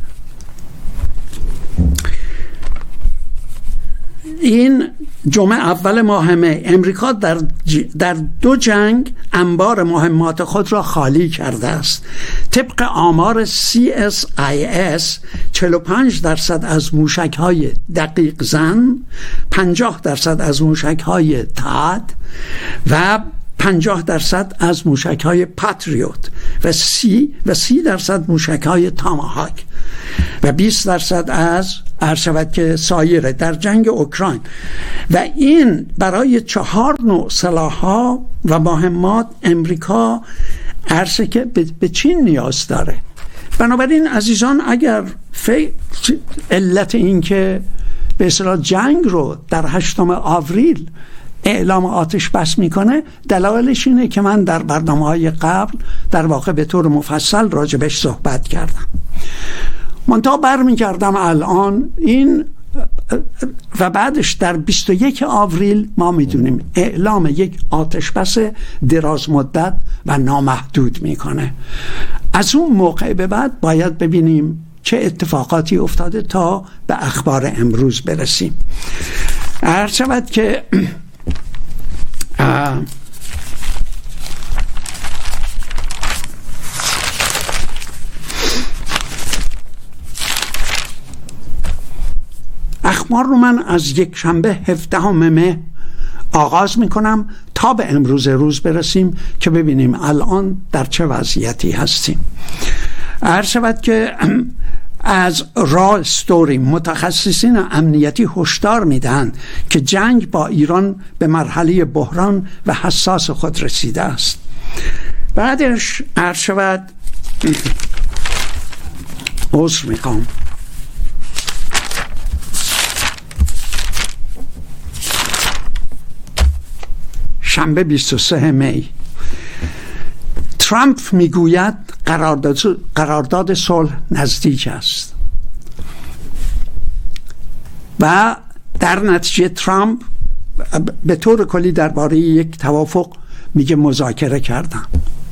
این جمعه اول ماه می امریکا در 2 جنگ انبار مهمات خود را خالی کرده است. طبق آمار CSIS 45% از موشک‌های دقیق زن، 50% از موشک‌های تاد و 50% از موشک‌های پاتریوت و 30% موشک‌های تاماهاک و 20% از ارشد که سایر در جنگ اوکراین و این برای 4 نوع سلاح‌ها و مهمات امریکا عرضه که به چین نیاز داره. بنابراین عزیزان اگر علت این که به اصطلاح جنگ رو در 8 آوریل اعلام آتش بس میکنه دلایلش اینه که من در برنامه‌های قبل در واقع به طور مفصل راجبش صحبت کردم. منتها برمیگردم الان این و بعدش در 21 آوریل ما میدونیم اعلام یک آتش بس دراز مدت و نامحدود میکنه. از اون موقع به بعد باید ببینیم چه اتفاقاتی افتاده تا به اخبار امروز برسیم. عرض شود که اخبار رو من از یک شنبه 17 مه آغاز میکنم تا به امروز روز برسیم که ببینیم الان در چه وضعیتی هستیم. عرض شود که از راه ستوری متخصصین امنیتی هشدار میدن که جنگ با ایران به مرحله بحران و حساس خود رسیده است. بعدش عرض شود عذر میخوام شنبه 23 می ترامپ میگوید قرارداد صلح نزدیک است و در نتیجه ترامپ به طور کلی درباره یک توافق میگه مذاکره کردم،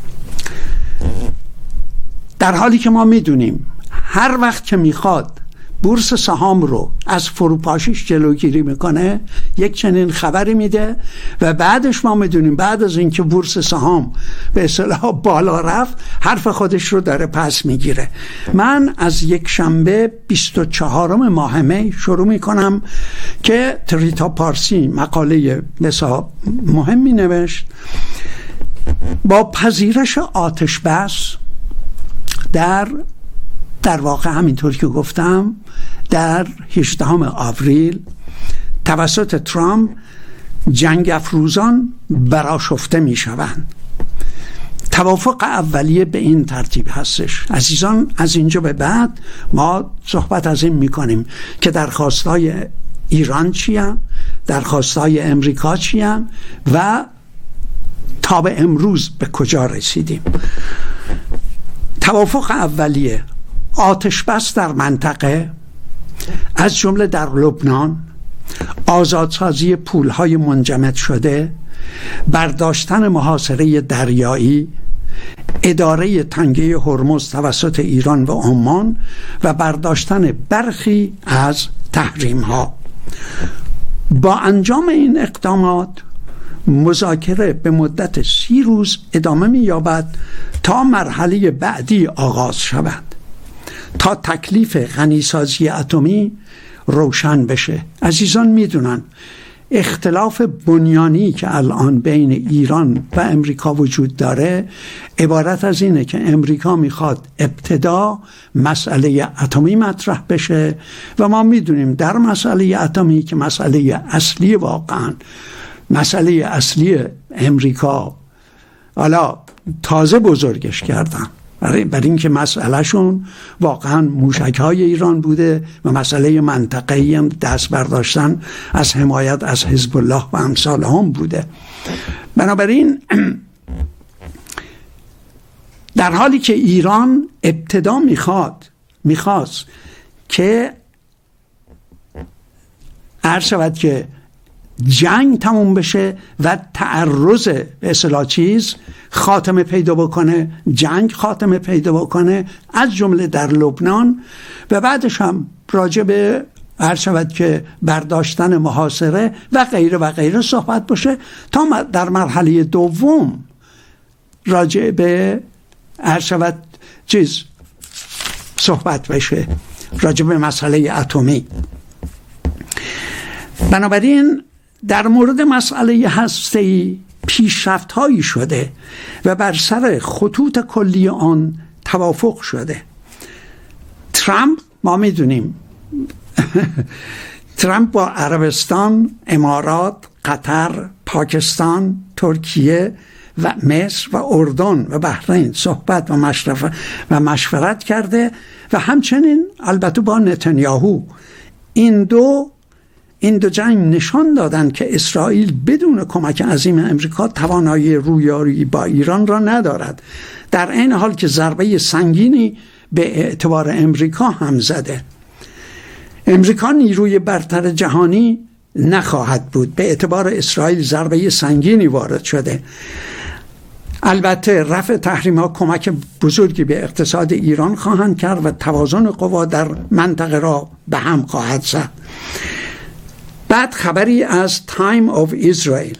در حالی که ما میدونیم هر وقت که میخواد بورس سهام رو از فروپاشیش جلوگیری میکنه یک چنین خبری میده و بعدش ما میدونیم بعد از اینکه بورس سهام به اصطلاح بالا رفت حرف خودش رو داره پس میگیره. من از یک شنبه 24 ماه می شروع میکنم که تریتا پارسی مقاله بسیار مهمی نوشت با پذیرش آتش بس در واقع همینطور که گفتم در 18 آوریل توسط ترامپ جنگ افروزان برآشفته می شوند. توافق اولیه به این ترتیب هستش. عزیزان از اینجا به بعد ما صحبت از این می کنیم که درخواستای ایران چی هستند، درخواستای امریکا چی هستند و تا به امروز به کجا رسیدیم. توافق اولیه آتش بس در منطقه از جمله در لبنان، آزادسازی پولهای منجمد شده، برداشتن محاصره دریایی، اداره تنگه هرمز توسط ایران و عمان و برداشتن برخی از تحریم ها. با انجام این اقدامات مذاکره به مدت 30 روز ادامه می یابد تا مرحله بعدی آغاز شود، تا تکلیف غنیسازی اتمی روشن بشه. عزیزان میدونن اختلاف بنیانی که الان بین ایران و امریکا وجود داره عبارت از اینه که امریکا میخواد ابتدا مسئله اتمی مطرح بشه و ما میدونیم در مسئله اتمی که مسئله اصلی واقعا مسئله اصلی امریکا حالا تازه بزرگش کردن برای اینکه مسئلهشون واقعا موشک‌های ایران بوده و مسئله منطقه‌ای هم دست برداشتن از حمایت از حزب الله و امثال هم بوده. بنابراین در حالی که ایران ابتدا میخواست که عرض شود که جنگ تموم بشه و تعرض به اصطلاح چیز خاتمه پیدا بکنه، جنگ خاتمه پیدا بکنه از جمله در لبنان و بعدش هم راجع به عرض شود که برداشتن محاصره و غیره صحبت باشه تا در مرحله دوم راجع به عرض شود چیز صحبت بشه راجع به مسئله اتمی. بنابراین در مورد مسئله هسته‌ای پیشرفت‌هایی شده و بر سر خطوط کلی آن توافق شده. ترامپ ما میدونیم ترامپ با عربستان، امارات، قطر، پاکستان، ترکیه و مصر و اردن و بحرین صحبت و مشورت کرده و همچنین البته با نتانیاهو. این دو جنگ نشان دادند که اسرائیل بدون کمک عظیم امریکا توانایی رویاری با ایران را ندارد، در این حال که ضربه سنگینی به اعتبار امریکا هم زده. امریکا نیروی برتر جهانی نخواهد بود، به اعتبار اسرائیل ضربه سنگینی وارد شده. البته رفع تحریم ها کمک بزرگی به اقتصاد ایران خواهند کرد و توازن قوا در منطقه را به هم خواهد زد. بعد خبری از تایم آف اسرائیل،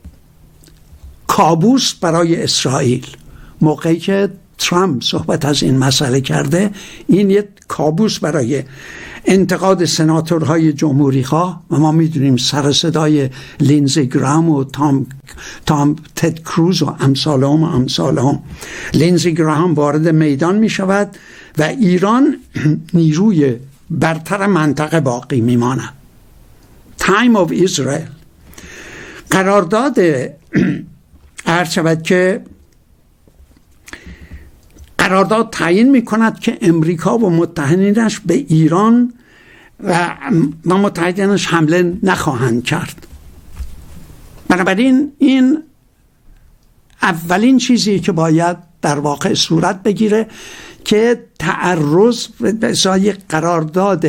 کابوس برای اسرائیل. موقعی که ترامپ صحبت از این مسئله کرده این یک کابوس برای انتقاد سناتورهای جمهوری خواه و ما میدونیم سر صدای لینزی گرام و تام تد کروز و امثالهم. لینزی گرام وارد میدان می شود و ایران نیروی برتر منطقه باقی می ماند. تایم آف اسرائیل قرارداد عرض شود که قرارداد تعیین می کند که امریکا و متحدینش به ایران و متحدینش حمله نخواهند کرد. بنابراین این اولین چیزی که باید در واقع صورت بگیره که تعرض به ازای قرارداد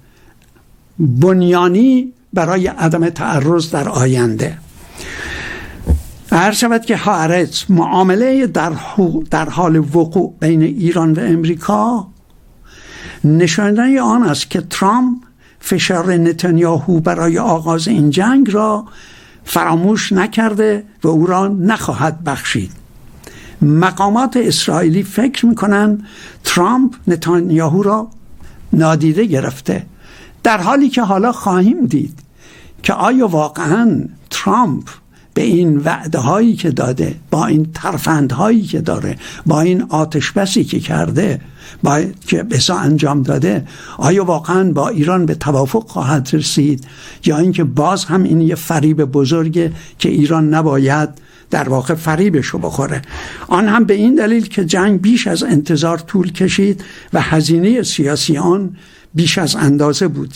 بنیانی برای عدم تعرض در آینده. عرض شود که هارتز معامله در حال وقوع بین ایران و امریکا نشانه آن است که ترامپ فشار نتانیاهو برای آغاز این جنگ را فراموش نکرده و او را نخواهد بخشید. مقامات اسرائیلی فکر میکنن ترامپ نتانیاهو را نادیده گرفته، در حالی که حالا خواهیم دید که آیا واقعا ترامپ به این وعده هایی که داده، با این ترفندهایی که داره، با این آتش بسی که کرده، که بسا انجام داده، آیا واقعا با ایران به توافق خواهد رسید یا اینکه باز هم این یه فریب بزرگه که ایران نباید در واقع فریبشو بخوره. آن هم به این دلیل که جنگ بیش از انتظار طول کشید و هزینه سیاسی آن بیش از اندازه بود.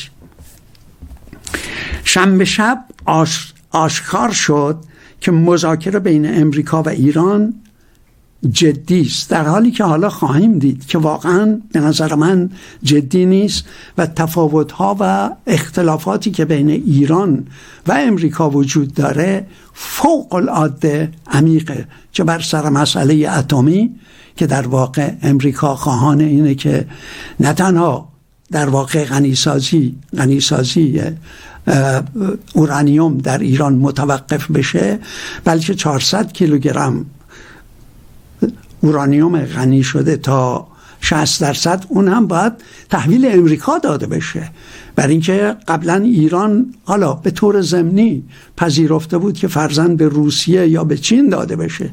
شنبه شب آشکار شد که مذاکره بین امریکا و ایران جدی است، در حالی که حالا خواهیم دید که واقعا به نظر من جدی نیست و تفاوت‌ها و اختلافاتی که بین ایران و امریکا وجود داره فوق العاده عمیقه، چه بر سر مسئله اتمی که در واقع امریکا خواهان اینه که نه تنها در واقع غنیسازی اورانیوم در ایران متوقف بشه، بلکه 400 کیلوگرم اورانیوم غنی شده تا 60% اون هم باید تحویل امریکا داده بشه، برای اینکه قبلا ایران حالا به طور ضمنی پذیرفته بود که فرضاً به روسیه یا به چین داده بشه.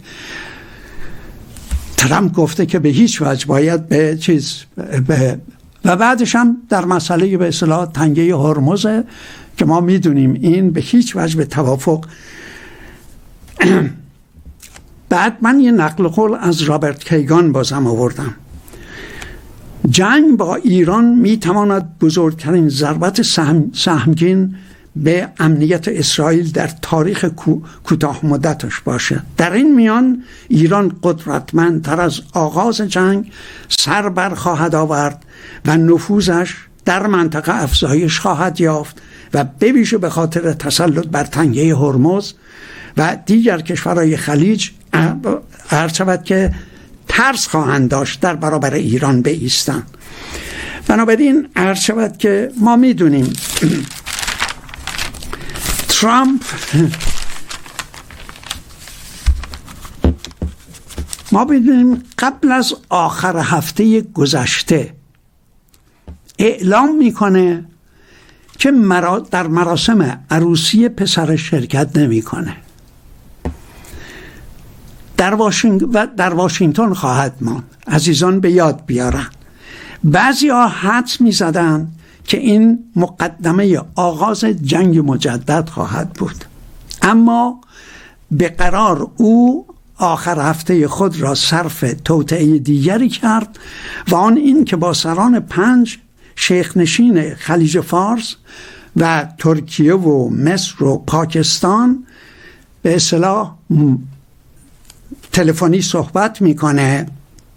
ترامپ گفته که به هیچ وجه باید و بعدش هم در مسئله به اصطلاح تنگه هرمز که ما میدونیم این به هیچ وجه به توافق. بعد من یه نقل قول از رابرت کیگان بازم آوردم. جنگ با ایران میتواند بزرگترین ضربت سهمگین به امنیت اسرائیل در تاریخ کوتاه مدتش باشه. در این میان ایران قدرتمندتر از آغاز جنگ سر بر خواهد آورد و نفوذش در منطقه افزایش خواهد یافت و به ویژه به خاطر تسلط بر تنگه هرمز و دیگر کشورهای خلیج عرض شود که ترس خواهند داشت در برابر ایران بایستند. بنابراین عرض شود که ما میدونیم ترامپ قبل از آخر هفته گذشته اعلام میکنه که در مراسم عروسی پسر شرکت نمیکنه. در واشنگتن خواهد ماند. عزیزان به یاد بیارن، بعضی ها حدس می زدن که این مقدمه آغاز جنگ مجدد خواهد بود، اما به قرار او آخر هفته خود را صرف توطئه دیگری کرد و آن این که با سران 5 شیخ نشین خلیج فارس و ترکیه و مصر و پاکستان به اصطلاح تلفنی صحبت میکنه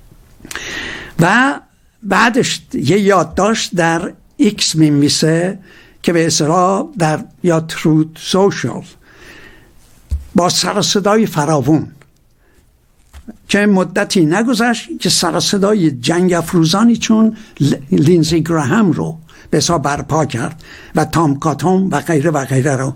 و بعدش یه یادداشت در ایکس میمیسه که به اصطلاح در یا ترود سوشال با سر صدای فراوون که مدتی نگذشت که سر صدای جنگ افروزانی چون لینزی گراهام رو به حساب برپا کرد و تام کاتون و غیره و غیره رو.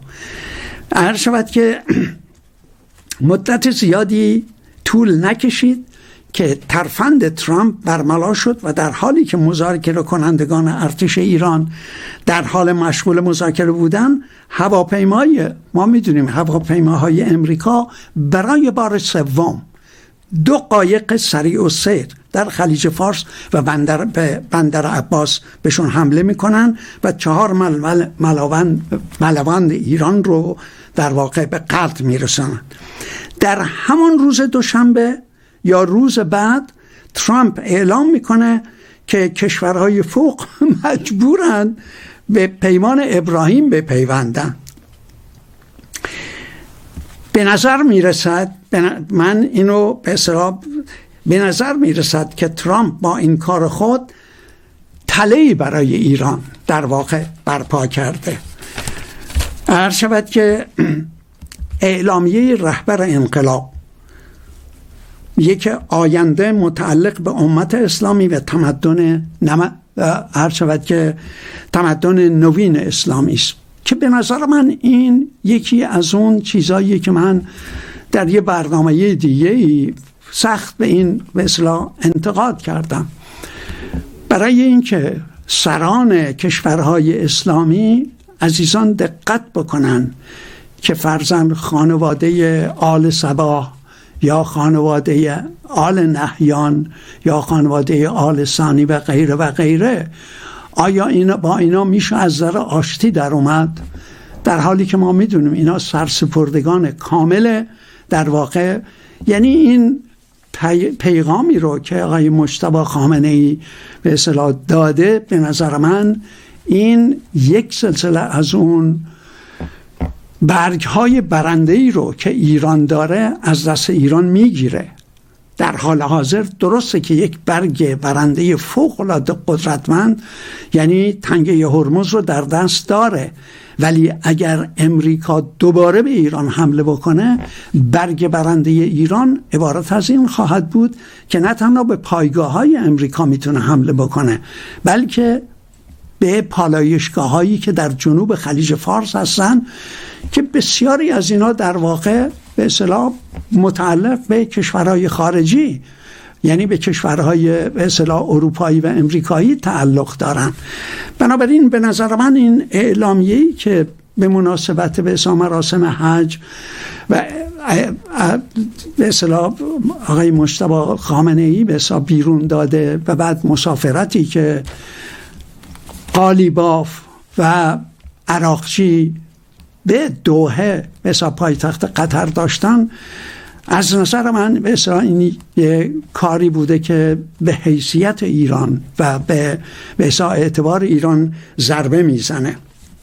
عرض شود که مدت زیادی طول نکشید که ترفند ترامپ برملا شد و در حالی که مذاکره کنندگان ارتش ایران در حال مشغول مذاکره بودن، ما میدونیم هواپیماهای امریکا برای بار سوم 2 قایق سریع السیر در خلیج فارس و بندر عباس بهشون حمله میکنن و 4 ملوان ایران رو در واقع به قتل میرسونن. در همان روز دوشنبه یا روز بعد ترامپ اعلام میکنه که کشورهای فوق مجبورن به پیمان ابراهیم بپیوندن. به نظر میرسد به نظر میرسد که ترامپ با این کار خود تله‌ای برای ایران در واقع برپا کرده. عرض شود که اعلامیه رهبر انقلاب، یک آینده متعلق به امت اسلامی و تمدن نوین اسلامی است که به نظر من این یکی از اون چیزاییه که من در یه برنامه دیگه سخت به این مثلا انتقاد کردم، برای اینکه سران کشورهای اسلامی عزیزان دقت بکنن که فرزند خانواده آل صباح یا خانواده آل نهیان یا خانواده آل ثانی و غیره و غیره، آیا با اینا میشه از ذره آشتی در اومد؟ در حالی که ما میدونیم اینا سرسپردگان کامل در واقع. یعنی این پیغامی رو که آقای مجتبی خامنه‌ای به اصطلاح داده، به نظر من این یک سلسله از اون برگ‌های برنده‌ای رو که ایران داره از دست ایران میگیره. در حال حاضر درسته که یک برگ برنده فوق‌العاده قدرتمند، یعنی تنگه هرمز رو در دست داره، ولی اگر امریکا دوباره به ایران حمله بکنه، برگ برنده ایران عبارت از این خواهد بود که نه تنها به پایگاه‌های امریکا میتونه حمله بکنه، بلکه به پالایشگاه‌هایی که در جنوب خلیج فارس هستن که بسیاری از اینا در واقع به اصطلاح متعلق به کشورهای خارجی، یعنی به کشورهای به اصطلاح اروپایی و امریکایی تعلق دارن. بنابراین به نظر من این اعلامیه‌ای که به مناسبت به مراسم حج و به اصطلاح آقای مجتبی خامنه‌ای به اصطلاح بیرون داده و بعد مسافرتی که قالیباف و عراقچی به دوحه به پایتخت قطر داشتن، از نظر من به اصطلاح این یه کاری بوده که به حیثیت ایران و به اصطلاح اعتبار ایران ضربه میزنه.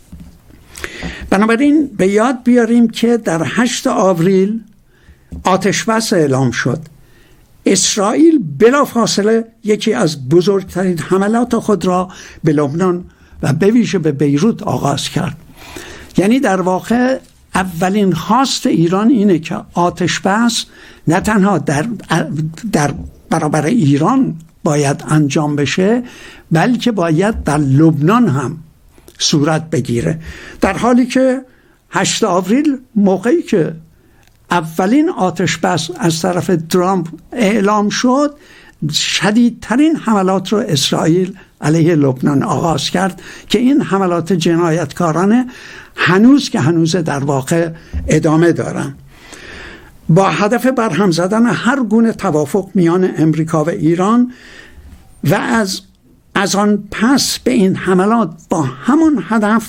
بنابراین به یاد بیاریم که در 8 آوریل آتش‌بس اعلام شد. اسرائیل بلافاصله یکی از بزرگترین حملات خود را به لبنان و به ویژه به بیروت آغاز کرد. یعنی در واقع اولین خواست ایران اینه که آتش‌بس نه تنها در برابر ایران باید انجام بشه، بلکه باید در لبنان هم صورت بگیره. در حالی که 8 آوریل موقعی که اولین آتش‌بس از طرف ترامپ اعلام شد، شدیدترین حملات رو اسرائیل علیه لبنان آغاز کرد که این حملات جنایتکارانه هنوز در واقع ادامه دارن، با هدف برهم زدن هر گونه توافق میان امریکا و ایران و از آن پس به این حملات با همون هدف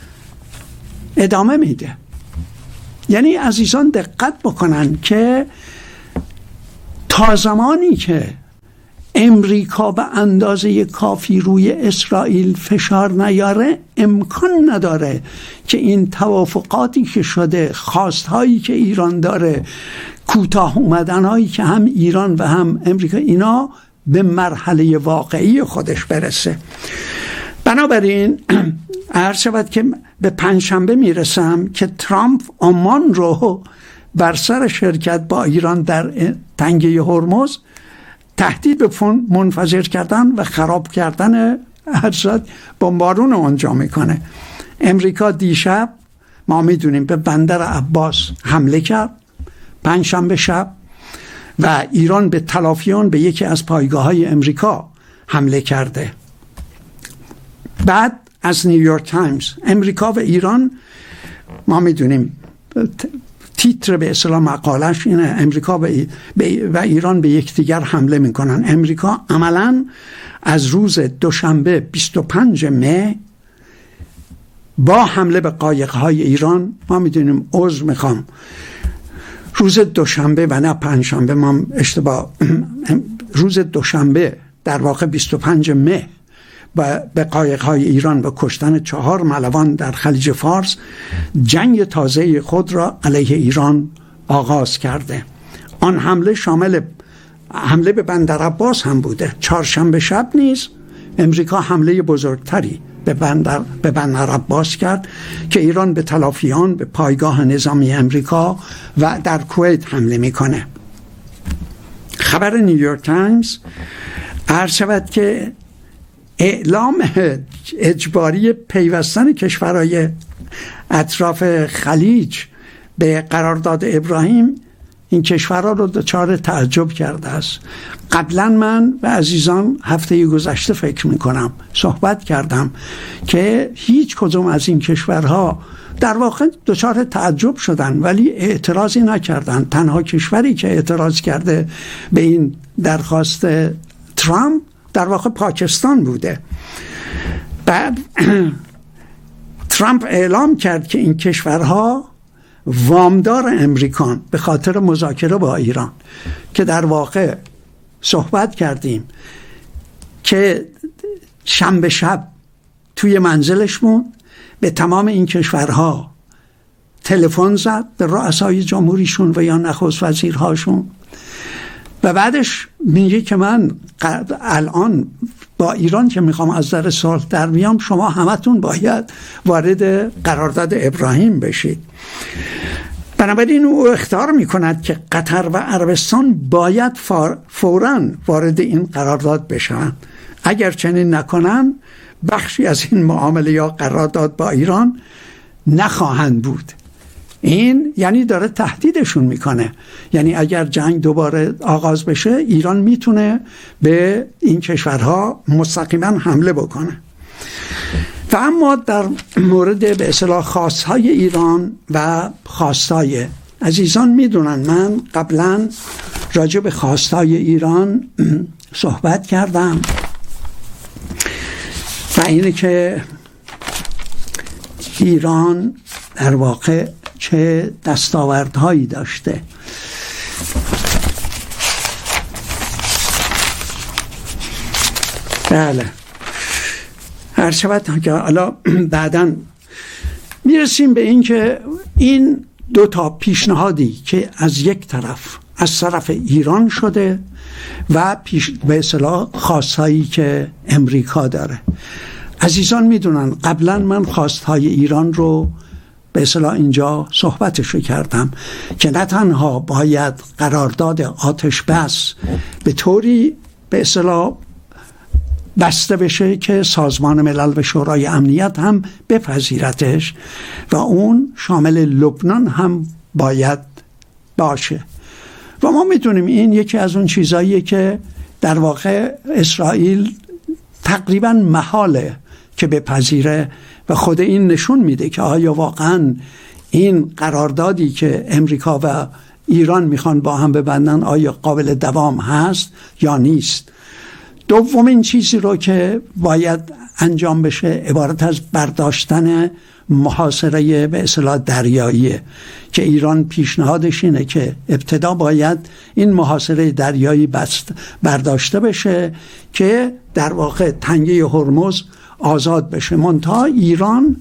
ادامه میده. یعنی عزیزان دقت بکنن که تا زمانی که امریکا به اندازه کافی روی اسرائیل فشار نیاره، امکان نداره که این توافقاتی که شده، خواستهایی که ایران داره، کوتاه اومدنهایی که هم ایران و هم امریکا، اینا به مرحله واقعی خودش برسه. بنابراین عرض شود که به پنجشنبه میرسم که ترامپ عمان رو بر سر شرکت با ایران در تنگه هرمز تهدید به منفجر کردن و خراب کردن بمبارون آنجا میکنه. امریکا دیشب ما میدونیم به بندر عباس حمله کرد، پنجشنبه شب، و ایران به تلافی آن به یکی از پایگاه‌های امریکا حمله کرده. بعد از نیویورک تایمز، امریکا و ایران، ما میدونیم تیتر به اصطلاح مقالش اینه، امریکا و ایران به یکدیگر حمله میکنن. امریکا عملاً از روز دوشنبه 25 مه با حمله به قایق‌های ایران، ما میدونیم عذر میخوام، روز دوشنبه و نه پنجشنبه، ما اشتباه، روز دوشنبه در واقع 25 مه به قایق‌های ایران و کشتن 4 ملوان در خلیج فارس جنگ تازه خود را علیه ایران آغاز کرده. آن حمله شامل حمله به بندر عباس هم بوده. چهارشنبه شب نیز امریکا حمله بزرگتری به بندر عباس کرد که ایران به تلافی آن به پایگاه نظامی امریکا و در کویت حمله میکنه. خبر نیویورک تایمز عرض شود که اعلام اجباری پیوستن کشورهای اطراف خلیج به قرارداد ابراهیم این کشورها رو دچار تعجب کرده است. قبلا من و عزیزان هفته گذشته فکر میکنم صحبت کردم که هیچ کدوم از این کشورها در واقع دچار تعجب شدن ولی اعتراضی نکردن. تنها کشوری که اعتراض کرده به این درخواست ترامپ در واقع پاکستان بوده. بعد ترامپ اعلام کرد که این کشورها وامدار امریکان به خاطر مذاکره با ایران، که در واقع صحبت کردیم که شنبه شب توی منزلشون به تمام این کشورها تلفن زد، به رؤسای جمهوریشون و یا نخست وزیرهاشون، و بعدش میگه که من الان با ایران که میخوام از در صلح در بیام، شما همتون باید وارد قرارداد ابراهیم بشید. بنابراین او اخطار میکند که قطر و عربستان باید فوراً وارد این قرارداد بشن. اگر چنین نکنن بخشی از این معامله یا قرارداد با ایران نخواهند بود. این یعنی داره تهدیدشون میکنه، یعنی اگر جنگ دوباره آغاز بشه ایران میتونه به این کشورها مستقیما حمله بکنه. و اما در مورد به اصطلاح خواستهای ایران و خواستهای، عزیزان میدونن من قبلا راجع به خواستهای ایران صحبت کردم و اینه که ایران در واقع چه دستاوردهایی داشته. بله، هر شود که حالا بعداً میرسیم به این که این دو تا پیشنهادی که از یک طرف از طرف ایران شده و به اصطلاح خواستهایی که امریکا داره. عزیزان میدونن قبلا من خواستهای ایران رو به اصطلاح اینجا صحبتشو کردم که نه تنها باید قرارداد آتش بس به طوری به اصطلاح بسته بشه که سازمان ملل و شورای امنیت هم بپذیرتش و اون شامل لبنان هم باید باشه. و ما میدونیم این یکی از اون چیزاییه که در واقع اسرائیل تقریبا محاله که بپذیره و خود این نشون میده که آیا واقعا این قراردادی که امریکا و ایران میخوان با هم ببندن آیا قابل دوام هست یا نیست. دومین چیزی رو که باید انجام بشه عبارت از برداشتن محاصره به اصطلاح دریاییه که ایران پیشنهادش اینه که ابتدا باید این محاصره دریایی برداشته بشه که در واقع تنگه هرمز آزاد بشه. منتها ایران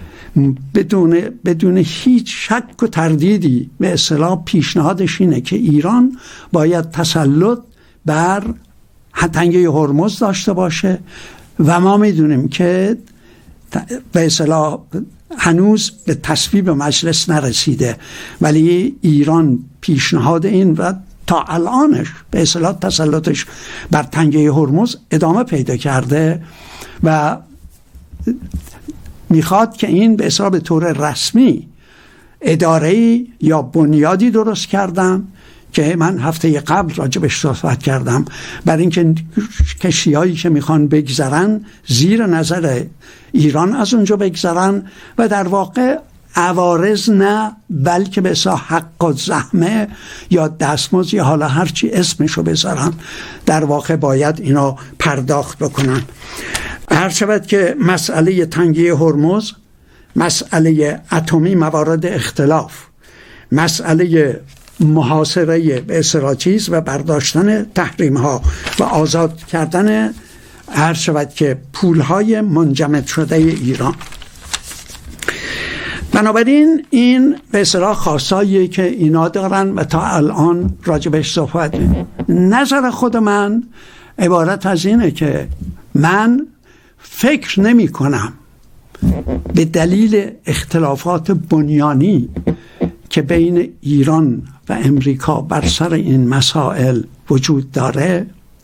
بدون هیچ شک و تردیدی به اصطلاح پیشنهادش اینه که ایران باید تسلط بر تنگه هرمز داشته باشه و ما میدونیم که به اصطلاح هنوز به تصویب مجلس نرسیده، ولی ایران پیشنهاد این و تا الانش به اصطلاح تسلطش بر تنگه هرمز ادامه پیدا کرده و میخواد که این به اصطلاح به طور رسمی اداره‌ای یا بنیادی درست کردن که من هفته قبل راجبش صحبت کردم، برای اینکه کشتی‌هایی که میخوان بگذرن زیر نظر ایران از اونجا بگذرن و در واقع عوارض نه، بلکه به حق و زحمه یا دستمزد یا حالا هرچی اسمشو بذارن در واقع باید اینا پرداخت بکنن. هر شود که مسئله تنگی هرمز، مسئله اتمی موارد اختلاف، مسئله محاصره به اصطلاح چیز و برداشتن تحریم ها و آزاد کردن هر شود که پول های منجمد شده ایران. بنابراین این به اصطلاح خاصایی که اینا دارن و تا الان راجبش صحبت نظر خود من عبارت از اینه که من فکر نمی کنم به دلیل اختلافات بنیانی که بین ایران و امریکا بر سر این مسائل وجود داره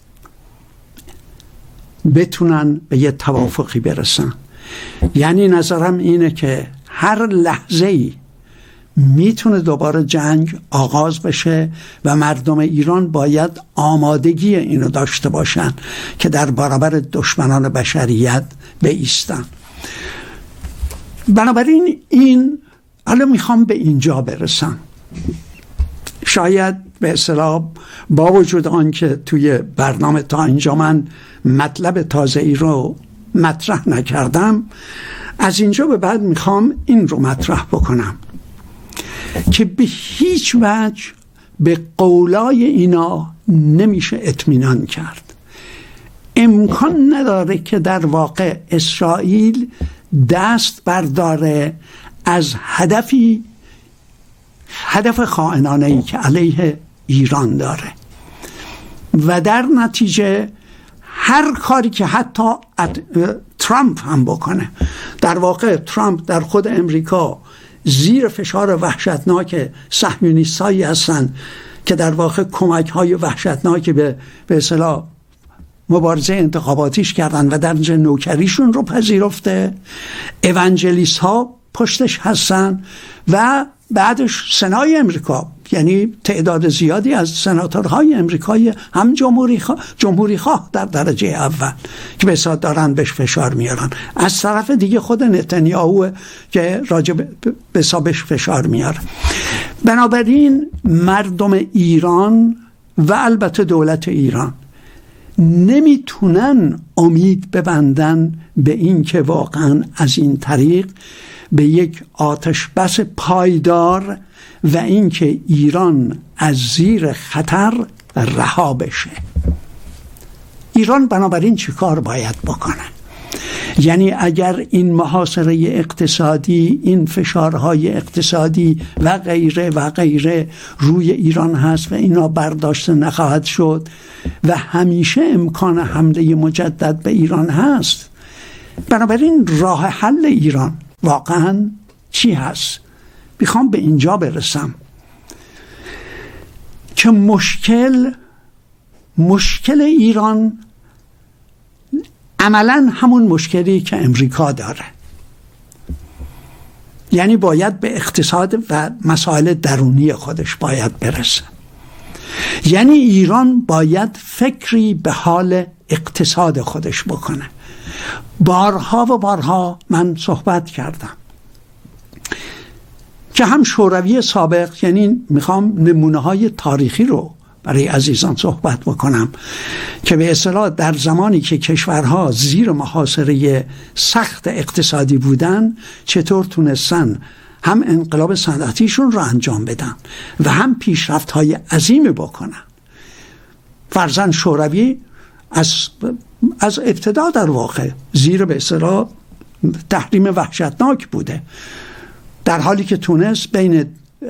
بتونن به یه توافقی برسن. یعنی نظرم اینه که هر لحظه‌ای میتونه دوباره جنگ آغاز بشه و مردم ایران باید آمادگی اینو داشته باشن که در برابر دشمنان بشریت بایستن. بنابراین این حالا میخوام به اینجا برسم. شاید به اصطلاح با وجود آن که توی برنامه تا اینجا من مطلب تازه‌ای رو مطرح نکردم، از اینجا به بعد میخوام این رو مطرح بکنم که به هیچ وجه به قولای اینا نمیشه اطمینان کرد. امکان نداره که در واقع اسرائیل دست برداره از هدف خائنانه‌ای که علیه ایران داره و در نتیجه هر کاری که حتی ترامپ هم بکنه، در واقع ترامپ در خود امریکا زیر فشار وحشتناک صهیونیستایی هستند که در واقع کمک‌های وحشتناکی به اصطلاح مبارزه انتخاباتیش کردن و در نوکریشون رو پذیرفته. اوانجلیست ها پشتش هستن و بعدش سنای امریکا، یعنی تعداد زیادی از سناتورهای امریکایی هم جمهوری خواه در درجه اول که به صورت دارن بهش فشار میارن. از طرف دیگه خود نتانیاهو که راجع به بهش فشار میاره. بنابراین مردم ایران و البته دولت ایران نمیتونن امید ببندن به این که واقعا از این طریق به یک آتش بس پایدار و این که ایران از زیر خطر رها بشه. ایران بنابراین چی کار باید بکنه؟ یعنی اگر این محاصره اقتصادی، این فشارهای اقتصادی و غیره و غیره روی ایران هست و اینا برداشته نخواهد شد و همیشه امکان حمله مجدد به ایران هست، بنابراین راه حل ایران واقعا چی هست؟ میخوام به اینجا برسم که مشکل ایران عملاً همون مشکلی که امریکا داره، یعنی باید به اقتصاد و مسائل درونی خودش باید برسه. یعنی ایران باید فکری به حال اقتصاد خودش بکنه. بارها و بارها من صحبت کردم که هم شوروی سابق، یعنی میخوام نمونه های تاریخی رو برای عزیزان صحبت بکنم که به اصطلاح در زمانی که کشورها زیر محاصره سخت اقتصادی بودن چطور تونستن هم انقلاب صنعتیشون رو انجام بدن و هم پیشرفت‌های عظیمی بکنن. فرضاً شوروی از ابتدا در واقع زیر به اصطلاح تحریم وحشتناک بوده، در حالی که تونست بین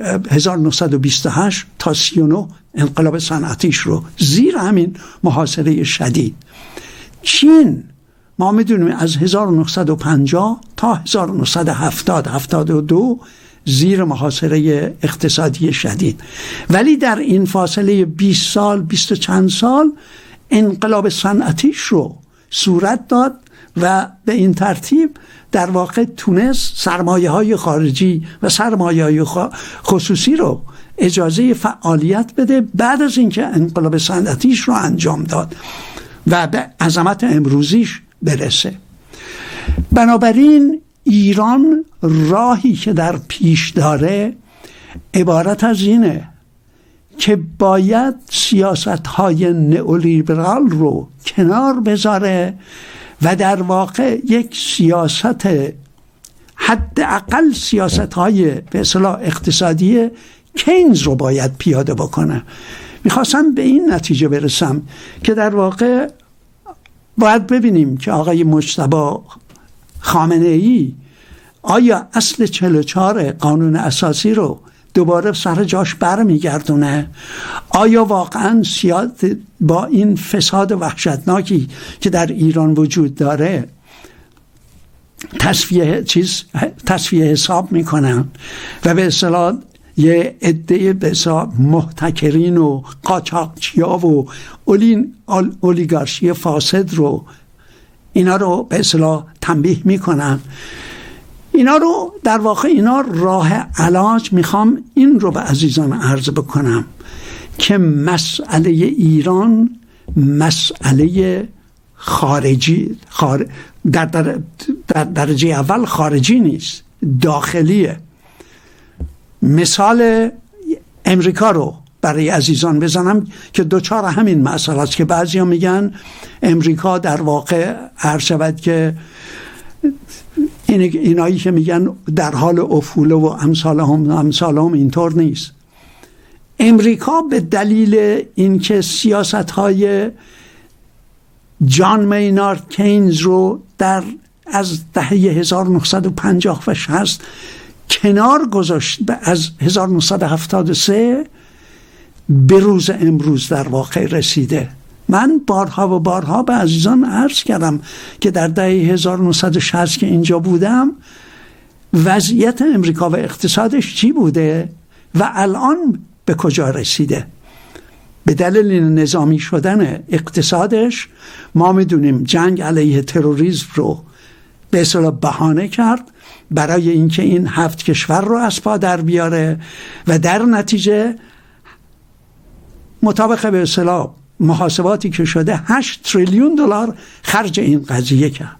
1928 تا 39 انقلاب صنعتیش رو زیر همین محاصره شدید. چین ما میدونیم از 1950 تا 1970-72 زیر محاصره اقتصادی شدید، ولی در این فاصله 20 سال 20 چند سال انقلاب صنعتیش رو صورت داد و به این ترتیب در واقع تونست سرمایه های خارجی و سرمایه های خصوصی رو اجازه فعالیت بده بعد از اینکه انقلاب صنعتیش رو انجام داد و به عظمت امروزیش برسه. بنابراین ایران راهی که در پیش داره عبارت از اینه که باید سیاست‌های نئولیبرال رو کنار بذاره و در واقع یک سیاست حداقل سیاست‌های به اصطلاح اقتصادی کینز رو باید پیاده بکنه. میخواستم به این نتیجه برسم که در واقع باید ببینیم که آقای مجتبی خامنه‌ای آیا اصل 44 قانون اساسی رو دوباره سر جاش برمیگردونه؟ آیا واقعا با این فساد وحشتناکی که در ایران وجود داره تصفیه حساب میکنن و به اصطلاح یه عده به اصطلاح محتکرین و قاچاقچیا و اولیگارشی فاسد رو اینا رو به اصطلاح تنبیه میکنن؟ اینا رو در واقع اینا راه علاج، میخوام این رو به عزیزان عرض بکنم که مسئله ایران مسئله خارجی در درجه اول خارجی نیست، داخلیه. مثال امریکا رو برای عزیزان بزنم که دوچار همین مسئله است که بعضی ها میگن امریکا در واقع هر شود که اینایی که میگن در حال افوله و امثالهم اینطور نیست. امریکا به دلیل اینکه سیاست‌های جان مینارد کینز رو از دهه 1950 و 60 کنار گذاشت، از 1973 به روز امروز در واقع رسیده. من بارها و بارها به عزیزان عرض کردم که در دهه 1960 که اینجا بودم وضعیت امریکا و اقتصادش چی بوده و الان به کجا رسیده. به دلیل نظامی شدن اقتصادش ما میدونیم جنگ علیه تروریسم رو به اصطلاح بهانه کرد برای اینکه این 7 کشور رو از پا در بیاره و در نتیجه مطابق به اصطلاح محاسباتی که شده 8 تریلیون دلار خرج این قضیه کرد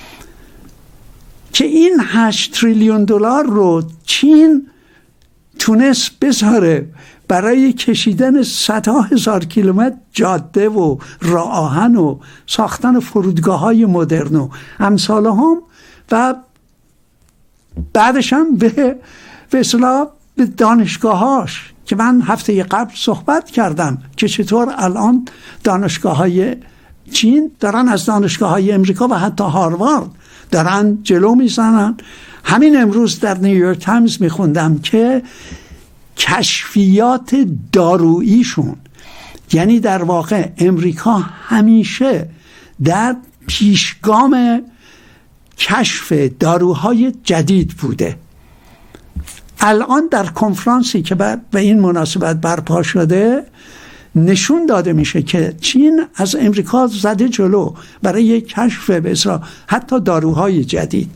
که این 8 تریلیون دلار رو چین تونست بذاره برای کشیدن صدها هزار کیلومتر جاده و راه آهن و ساختن فرودگاه‌های مدرن و امثالهم و بعدش هم به اصطلاح به دانشگاهاش که من هفته قبل صحبت کردم که چطور الان دانشگاه‌های چین دارن از دانشگاه‌های امریکا و حتی هاروارد دارن جلو میزنن. همین امروز در نیویورک تایمز میخوندم که کشفیات داروییشون، یعنی در واقع امریکا همیشه در پیشگام کشف داروهای جدید بوده. الان در کنفرانسی که به این مناسبت برپا شده نشون داده میشه که چین از امریکا زده جلو برای کشف به اصطلاح حتی داروهای جدید.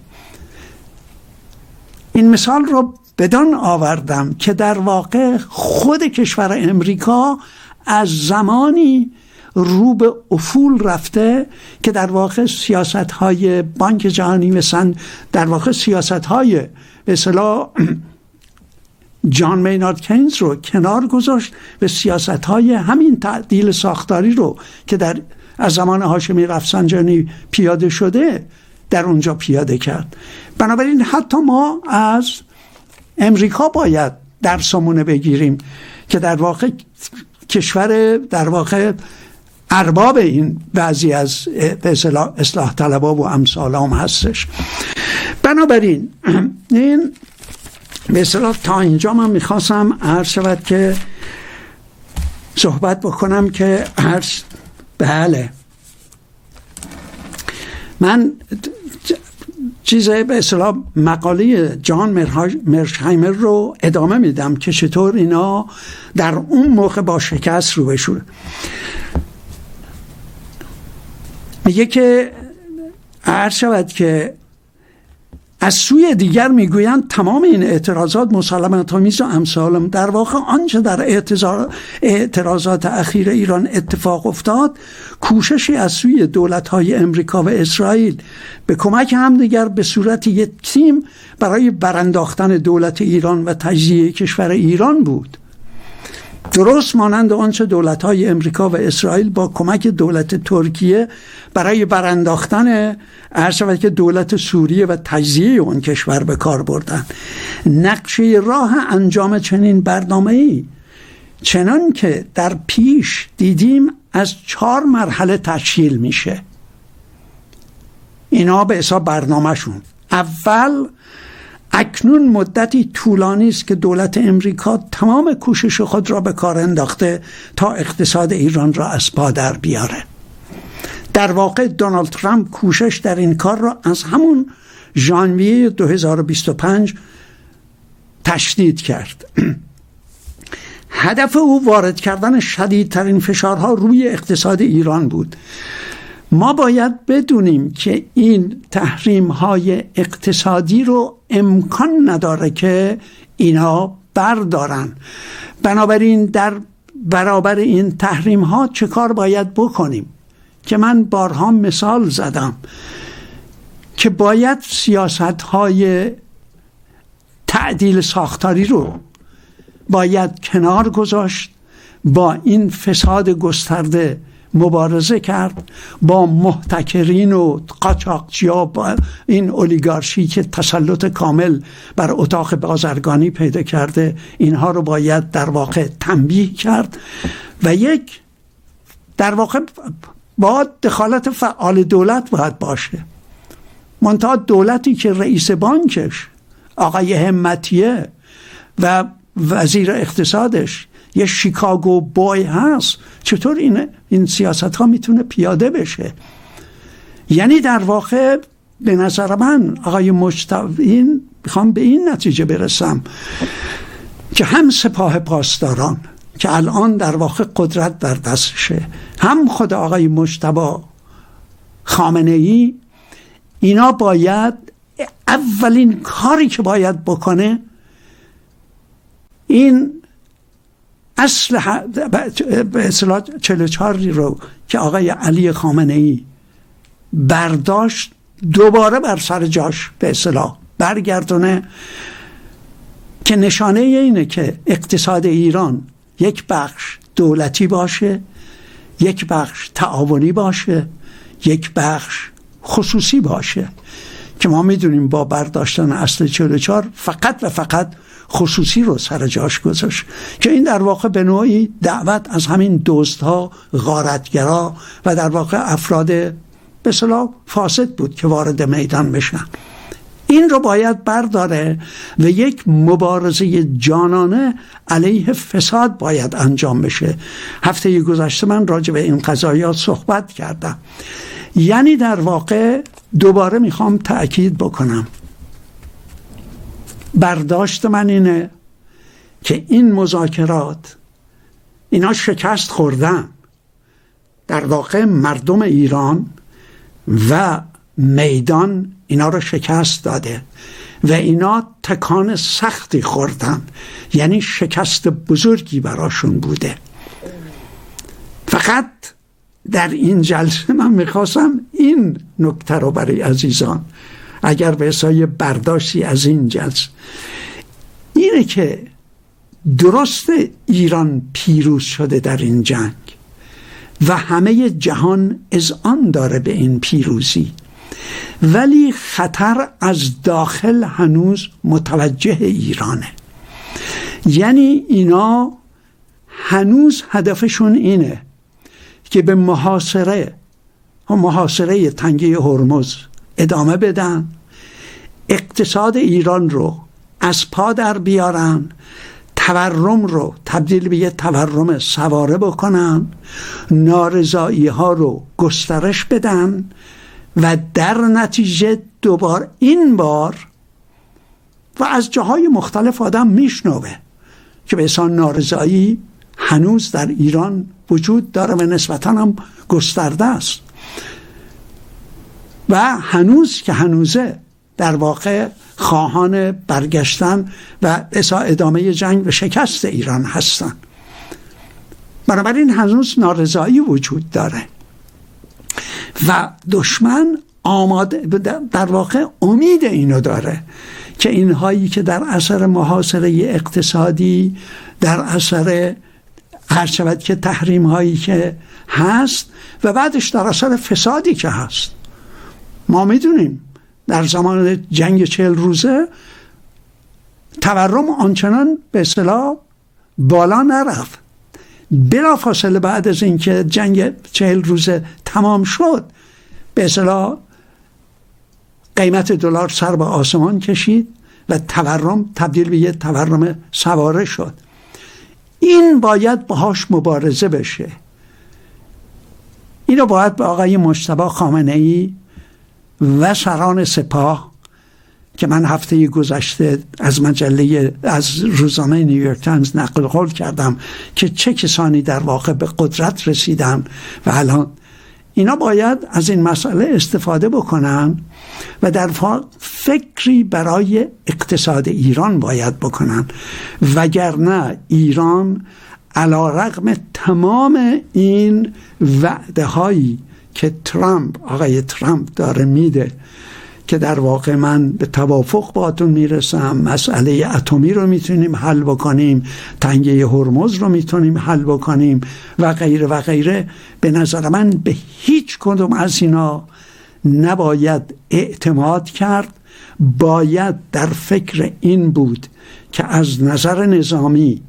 این مثال رو بدان آوردم که در واقع خود کشور امریکا از زمانی رو به افول رفته که در واقع سیاست‌های بانک جهانی مثلا در واقع سیاست‌های به اصطلاح جان مینارد کینز رو کنار گذاشت و سیاست‌های همین تعدیل ساختاری رو که از زمان هاشمی رفسنجانی پیاده شده در اونجا پیاده کرد. بنابراین حتی ما از امریکا باید درسمونه بگیریم که در واقع کشور در واقع ارباب این بعضی از اصلاح طلبا و امثالام هستش. بنابراین این به اصطلاح تا اینجا من میخواستم عرض شود که صحبت بکنم که بله من به اصطلاح مقاله جان مرشهایمر رو ادامه میدم که چطور اینا در اون موقع با شکست رو بشوره. میگه که عرض شود که از سوی دیگر میگویند تمام این اعتراضات مسالمت آمیز و امثالم. در واقع آنچه در اعتراضات اخیر ایران اتفاق افتاد کوششی از سوی دولت‌های امریکا و اسرائیل به کمک همدیگر به صورت یک تیم برای برانداختن دولت ایران و تجزیه کشور ایران بود. درست مانند آنچه دولت‌های امریکا و اسرائیل با کمک دولت ترکیه برای برانداختن که دولت سوریه و تجزیه اون کشور به کار بردن. نقشه راه انجام چنین برنامه‌ای چنان که در پیش دیدیم از 4 مرحله تشکیل میشه. اینا به حساب برنامه‌شون. اول، اکنون مدتی طولانی است که دولت امریکا تمام کوشش خود را به کار انداخته تا اقتصاد ایران را از پا در بیاره. در واقع دونالد ترامپ کوشش در این کار را از همون ژانویه 2025 تشدید کرد. هدف او وارد کردن شدیدترین فشارها روی اقتصاد ایران بود. ما باید بدونیم که این تحریم‌های اقتصادی رو امکان نداره که اینا بردارن. بنابراین در برابر این تحریم‌ها چه کار باید بکنیم؟ که من بارها مثال زدم که باید سیاست‌های تعدیل ساختاری رو باید کنار گذاشت، با این فساد گسترده مبارزه کرد، با محتکرین و قاچاقچی‌ها، با این اولیگارشی که تسلط کامل بر اتاق بازرگانی پیدا کرده، اینها رو باید در واقع تنبیه کرد و یک در واقع با دخالت فعال دولت باید باشه. منتها دولتی که رئیس بانکش آقای همتیه و وزیر اقتصادش یه شیکاگو بای هست، چطور این سیاست ها میتونه پیاده بشه؟ یعنی در واقع به نظر من آقای مجتبی، میخوام به این نتیجه برسم که هم سپاه پاسداران که الان در واقع قدرت در دستشه، هم خود آقای مجتبی خامنه‌ای، اینا باید اولین کاری که باید بکنه این اصل به اصطلاح 44 رو که آقای علی خامنه‌ای برداشت دوباره بر سر جاش به اصطلاح برگردونه، که نشانه اینه که اقتصاد ایران یک بخش دولتی باشه، یک بخش تعاونی باشه، یک بخش خصوصی باشه، که ما میدونیم با برداشتن اصل 44 فقط و فقط خصوصی رو سر جاش گذاشت، که این در واقع به نوعی دعوت از همین دزدها، غارتگرا و در واقع افراد به اصطلاح فاسد بود که وارد میدان بشن. این رو باید برداره و یک مبارزه جانانه علیه فساد باید انجام بشه. هفته گذشته من راجع به این قضايا صحبت کردم. یعنی در واقع دوباره میخوام تأکید بکنم، برداشت من اینه که این مذاکرات اینا شکست خوردن. در واقع مردم ایران و میدان اینا رو شکست داده و اینا تکان سختی خوردن، یعنی شکست بزرگی براشون بوده. فقط در این جلسه من میخواستم این نکته رو برای عزیزان، اگر به حساب برداشتی از این جلسه، اینه که درست ایران پیروز شده در این جنگ و همه جهان اذعان داره به این پیروزی، ولی خطر از داخل هنوز متوجه ایرانه. یعنی اینا هنوز هدفشون اینه که به محاصره تنگه هرمز ادامه بدن، اقتصاد ایران رو از پا در بیارن، تورم رو تبدیل به یه تورم سواره بکنن، نارضایی ها رو گسترش بدن و در نتیجه این بار و از جاهای مختلف آدم میشنوه که به حساب نارضایی هنوز در ایران وجود داره و نسبتاً هم گسترده است و هنوز که هنوزه در واقع خواهان برگشتن و ادامه جنگ و شکست ایران هستند. بنابراین هنوز نارضایی وجود داره و دشمن آماده در واقع امید اینو داره که اینهایی که در اثر محاصره اقتصادی، در اثر هر شود که تحریم هایی که هست و بعدش در اثر فسادی که هست، ما میدونیم در زمان جنگ 40 روزه تورم آنچنان به اصطلاح بالا نرفت. بلافاصله بعد از اینکه جنگ 40 روزه تمام شد به اصطلاح قیمت دلار سر به آسمان کشید و تورم تبدیل به یه تورم سواره شد. این باید باهاش مبارزه بشه. اینو باید به آقای مجتبی خامنه‌ای و سران سپاه که من هفته گذشته از روزنامه نیویورک تایمز نقل قول کردم که چه کسانی در واقع به قدرت رسیدن و الان اینا باید از این مسئله استفاده بکنن و در فکری برای اقتصاد ایران باید بکنن، وگرنه ایران علیرغم تمام این وعده هایی که آقای ترامپ داره میده که در واقع من به توافق باهاتون میرسم، مسئله اتمی رو میتونیم حل بکنیم، تنگه هرمز رو میتونیم حل بکنیم و غیره و غیره، به نظر من به هیچ کدوم از اینا نباید اعتماد کرد. باید در فکر این بود که از نظر نظامی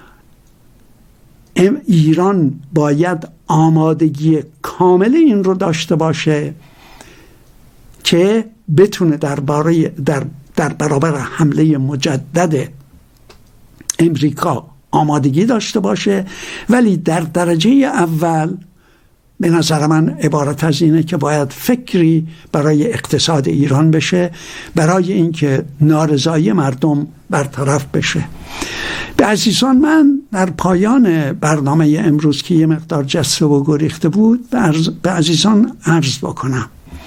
ایران باید آمادگی کامل این رو داشته باشه که بتونه در برابر حمله مجدد امریکا آمادگی داشته باشه، ولی در درجه اول به نظر من عبارت از اینه که باید فکری برای اقتصاد ایران بشه، برای اینکه نارضایی مردم برطرف بشه. به عزیزان، من در پایان برنامه امروز که یه مقدار جسته و گریخته بود به عزیزان عرض بکنم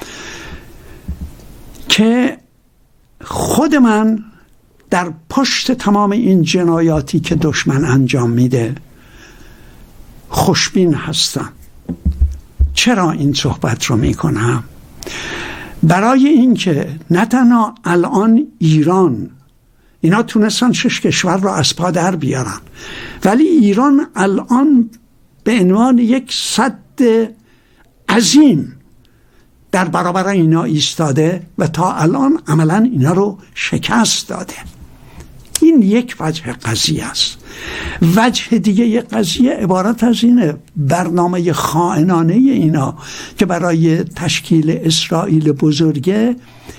که خود من در پشت تمام این جنایاتی که دشمن انجام میده خوشبین هستم. چرا این صحبت رو میکنم؟ برای اینکه نه تنها الان اینا تونستن 6 کشور رو از پا در بیارن، ولی ایران الان به عنوان یک سد عظیم در برابر اینا ایستاده و تا الان عملا اینا رو شکست داده. این یک وجه قضیه است. وجه دیگه قضیه عبارت از اینه، برنامه خائنانه اینا که برای تشکیل اسرائیل بزرگه،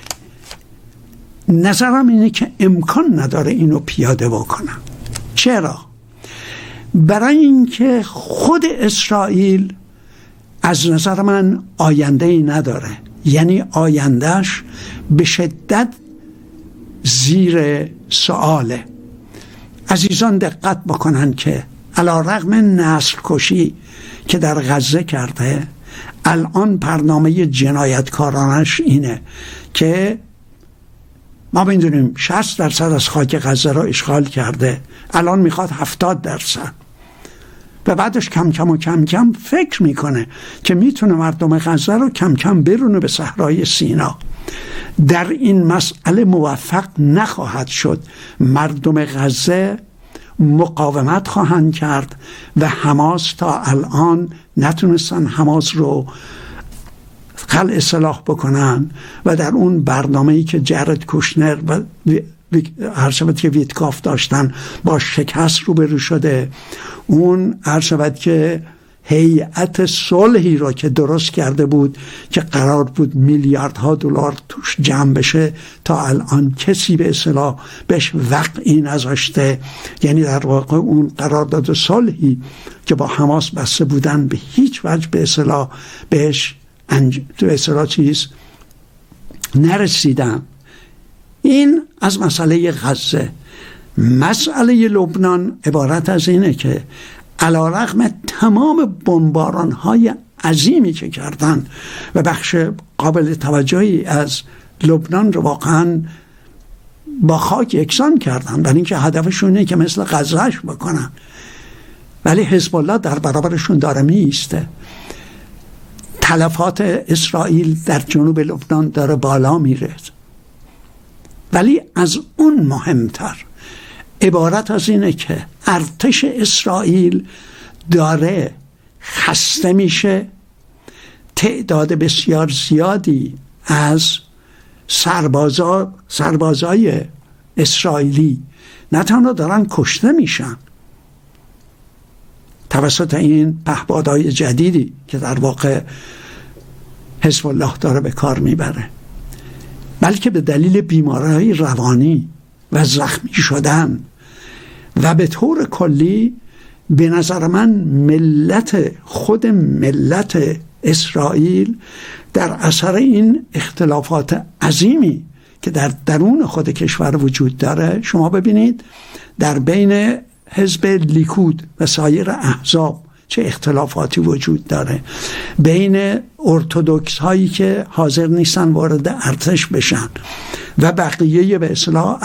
نظرم اینه که امکان نداره اینو پیاده بکنن. چرا؟ برای اینکه خود اسرائیل از نظر من آینده‌ای نداره، یعنی آیندهش به شدت زیر سؤاله. عزیزان دقت بکنن که علیرغم نسل کشی که در غزه کرده، الان برنامه جنایتکارانش اینه که ما میدونیم 60% از خاک غزه را اشغال کرده، الان میخواد 70%، و بعدش کم کم فکر میکنه که میتونه مردم غزه رو کم کم برونه به صحرای سینا. در این مسئله موفق نخواهد شد. مردم غزه مقاومت خواهند کرد و حماس تا الان نتونستن حماس رو خلع اصلاح بکنن و در اون برنامه‌ای که جرد کوشنر و هر شود که ویتکاف داشتن با شکست روبرو شده. اون هر شود که هیئت صلحی را که درست کرده بود که قرار بود میلیاردها دلار توش جمع بشه، تا الان کسی به اصطلاح بهش وقعی نذاشته. یعنی در واقع اون قرارداد صلحی که با حماس بسته بودن به هیچ وجه به اصطلاح بهش به اصطلاح چیز نرسیدن. این از مسئله غزه. مسئله لبنان عبارت از اینه که علیرغم تمام بمباران‌های عظیمی که کردن و بخش قابل توجهی از لبنان رو واقعا با خاک یکسان کردن، برای اینکه هدفشونه که مثل غزهش بکنن، ولی حزب الله در برابرشون داره میسته. تلفات اسرائیل در جنوب لبنان داره بالا میره، ولی از اون مهمتر عبارت از اینه که ارتش اسرائیل داره خسته میشه، تعداد بسیار زیادی از سربازای اسرائیلی نه تنها دارن کشته میشن توسط این پهپادهای جدیدی که در واقع حزب الله داره به کار میبره، بلکه به دلیل بیماری‌های روانی و زخمی شدن و به طور کلی به نظر من خود ملت اسرائیل در اثر این اختلافات عظیمی که در درون خود کشور وجود داره، شما ببینید در بین حزب لیکود و سایر احزاب چه اختلافاتی وجود داره، بین ارتدوکس هایی که حاضر نیستن وارد ارتش بشن و بقیه به اصطلاح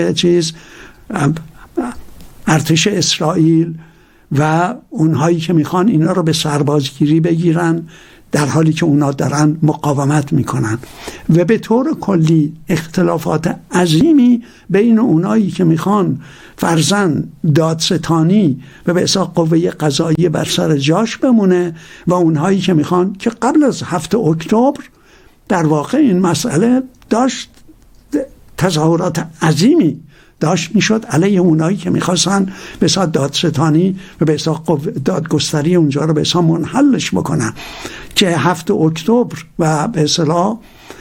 ارتش اسرائیل و اونهایی که میخوان اینا رو به سربازگیری بگیرن، در حالی که اونا دارن مقاومت میکنن، و به طور کلی اختلافات عظیمی بین اونایی که میخوان فرضاً دادستانی و به اصطلاح قوه قضاییه بر سر جاش بمونه و اونهایی که میخوان، که قبل از 7 اکتبر در واقع این مسئله داشت تظاهرات عظیمی داشت میشد علیه اونایی که میخواستن به اصطلاح دادستانی و به اصطلاح دادگستری اونجا رو به اصطلاح منحلش بکنن، که 7 اکتبر و به اصطلاح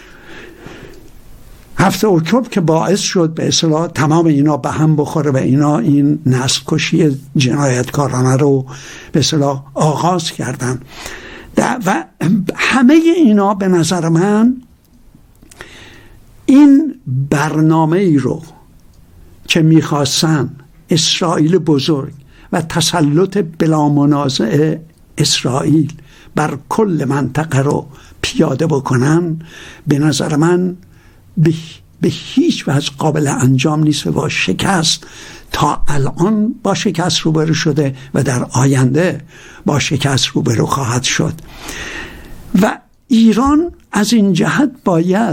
7 اکتبر که باعث شد به اصطلاح تمام اینا به هم بخوره و اینا این نسل کشی جنایتکارانه رو به اصطلاح آغاز کردن. و همه اینا به نظر من این برنامه ای رو که میخواستن اسرائیل بزرگ و تسلط بلا منازع اسرائیل بر کل منطقه رو پیاده بکنن، به نظر من به هیچ وجه قابل انجام نیست و با شکست تا الان با شکست روبرو شده و در آینده با شکست روبرو خواهد شد. و ایران از این جهت باید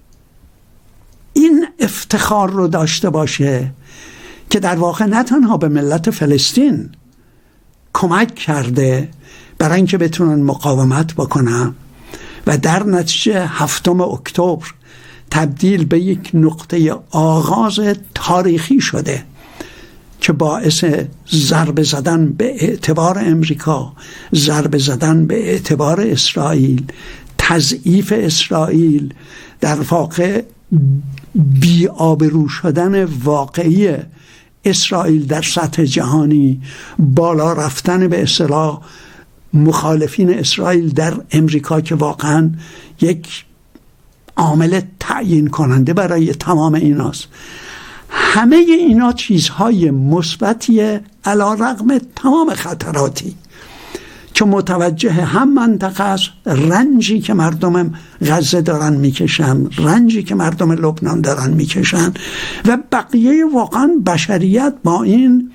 این افتخار رو داشته باشه که در واقع نه تنها به ملت فلسطین کمک کرده برای اینکه بتونن مقاومت بکنن و در نتیجه 7 اکتبر تبدیل به یک نقطه آغاز تاریخی شده که باعث ضربه زدن به اعتبار امریکا، ضربه زدن به اعتبار اسرائیل، تضعیف اسرائیل، در واقع بی‌آبرو شدن واقعی اسرائیل در سطح جهانی، بالا رفتن به اصطلاح مخالفین اسرائیل در امریکا که واقعا یک عامل تعیین کننده برای تمام ایناست. همه اینا چیزهای مثبتیه علیرغم تمام خطراتی که متوجه هم منطقه است، رنجی که مردم غزه دارن میکشن، رنجی که مردم لبنان دارن میکشن و بقیه واقعا بشریت با این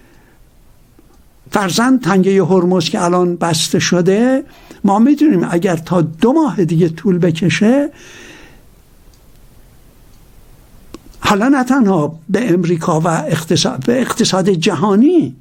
فرضاً تنگه هرمز که الان بسته شده، ما میدونیم اگر تا 2 ماه دیگه طول بکشه، حالا نه تنها به امریکا و به اقتصاد جهانی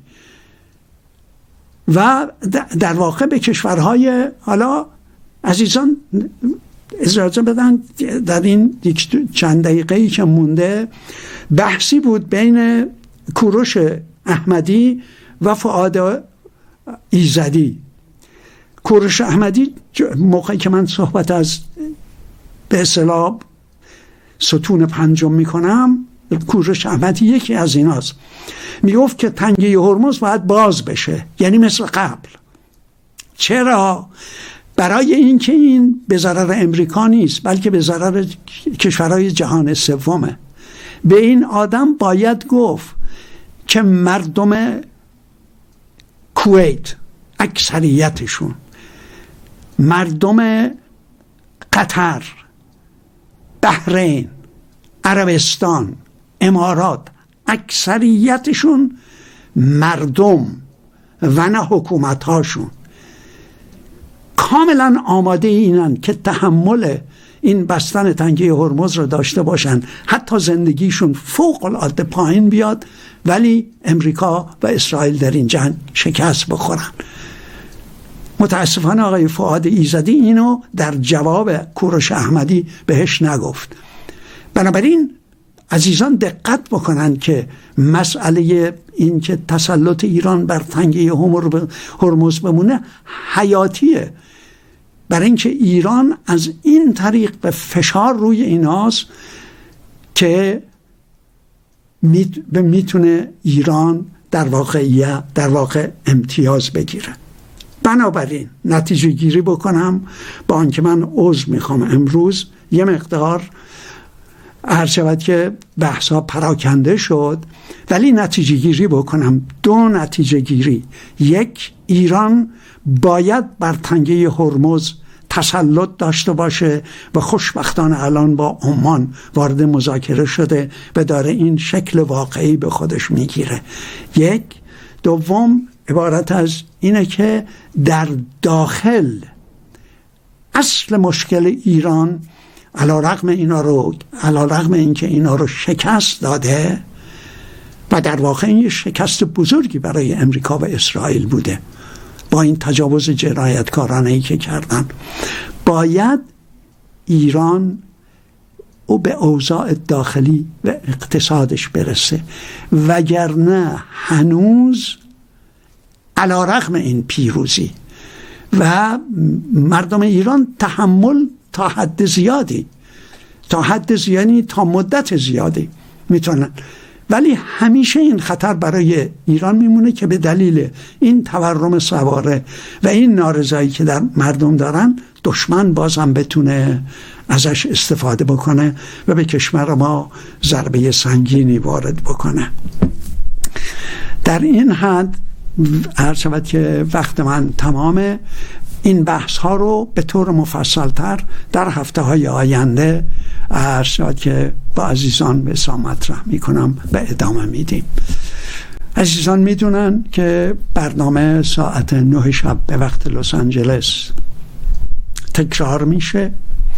و در واقع به کشورهای، حالا عزیزان اجازه بدن در این چند دقیقه‌ای که مونده بحثی بود بین کوروش احمدی و فؤاد ایزدی. کوروش احمدی موقعی که من صحبت از به اصطلاح ستون 5 میکنم، کوروش احمدی یکی از ایناست، میگفت که تنگه هرمز باید باز بشه، یعنی مثل قبل. چرا؟ برای اینکه این به ضرر امریکا نیست بلکه به ضرر کشورهای جهان سومه. به این آدم باید گفت که مردم کویت اکثریتشون، مردم قطر بحرین، عربستان، امارات، اکثریتشون مردم و نه حکومت هاشون کاملا آماده اینن که تحمل این بستن تنگه هرمز رو داشته باشن، حتی زندگیشون فوق العاده پایین بیاد، ولی امریکا و اسرائیل در این جنگ شکست بخورن. متاسفانه آقای فؤاد ایزدی اینو در جواب کوروش احمدی بهش نگفت. بنابراین عزیزان دقت بکنن که مسئله این که تسلط ایران بر تنگه هرمز بمونه حیاتیه، برای اینکه ایران از این طریق به فشار روی ایناست که میتونه ایران در واقع امتیاز بگیره. بنابراین نتیجه گیری بکنم، با آنکه من عذر میخوام امروز یه مقدار عرض شود که بحثا پراکنده شد، ولی نتیجه گیری بکنم. 2 نتیجه گیری: 1، ایران باید بر تنگه هرمز تسلط داشته باشه و خوشبختانه الان با عمان وارد مذاکره شده و داره این شکل واقعی به خودش میگیره. 1. 2 عبارت از اینه که در داخل اصل مشکل ایران علیرغم اینکه اینا رو شکست داده و در واقع این شکست بزرگی برای امریکا و اسرائیل بوده با این تجاوز جنایتکارانه‌ای که کردن، باید ایران او به اوضاع داخلی و اقتصادش برسه، وگرنه هنوز علیرغم این پیروزی و مردم ایران تحمل تا حد زیادی تا مدت زیادی میتونن، ولی همیشه این خطر برای ایران میمونه که به دلیل این تورم سواره و این نارضایی که در مردم دارن، دشمن بازم بتونه ازش استفاده بکنه و به کشور ما ضربه سنگینی وارد بکنه. در این حد عرض شود که وقت من تمامه. این بحث ها رو به طور مفصلتر در هفته های آینده عرض شود که با عزیزان به مطرح میکنم و ادامه میدیم. عزیزان میدونن که برنامه ساعت 9 شب به وقت لس آنجلس تکرار میشه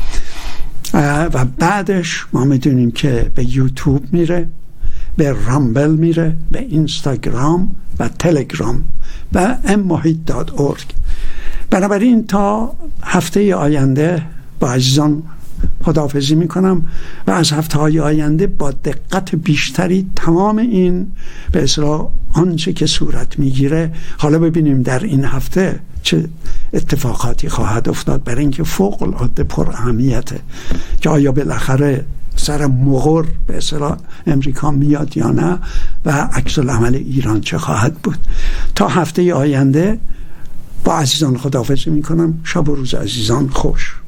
و بعدش ما میدونیم که به یوتیوب میره، به رامبل میره، به اینستاگرام و تلگرام و mmohit.org. بنابراین تا هفته آینده با عزیزان خداحافظی میکنم و از هفته های آینده با دقت بیشتری تمام این به اصطلاح آنچه که صورت میگیره، حالا ببینیم در این هفته چه اتفاقاتی خواهد افتاد، برای اینکه فوق العاده پر اهمیته که آیا بالاخره سر مغر به اصطلاح امریکا میاد یا نه و عکس العمل ایران چه خواهد بود. تا هفته آینده با عزیزان خداحافظی میکنم. شب و روز عزیزان خوش.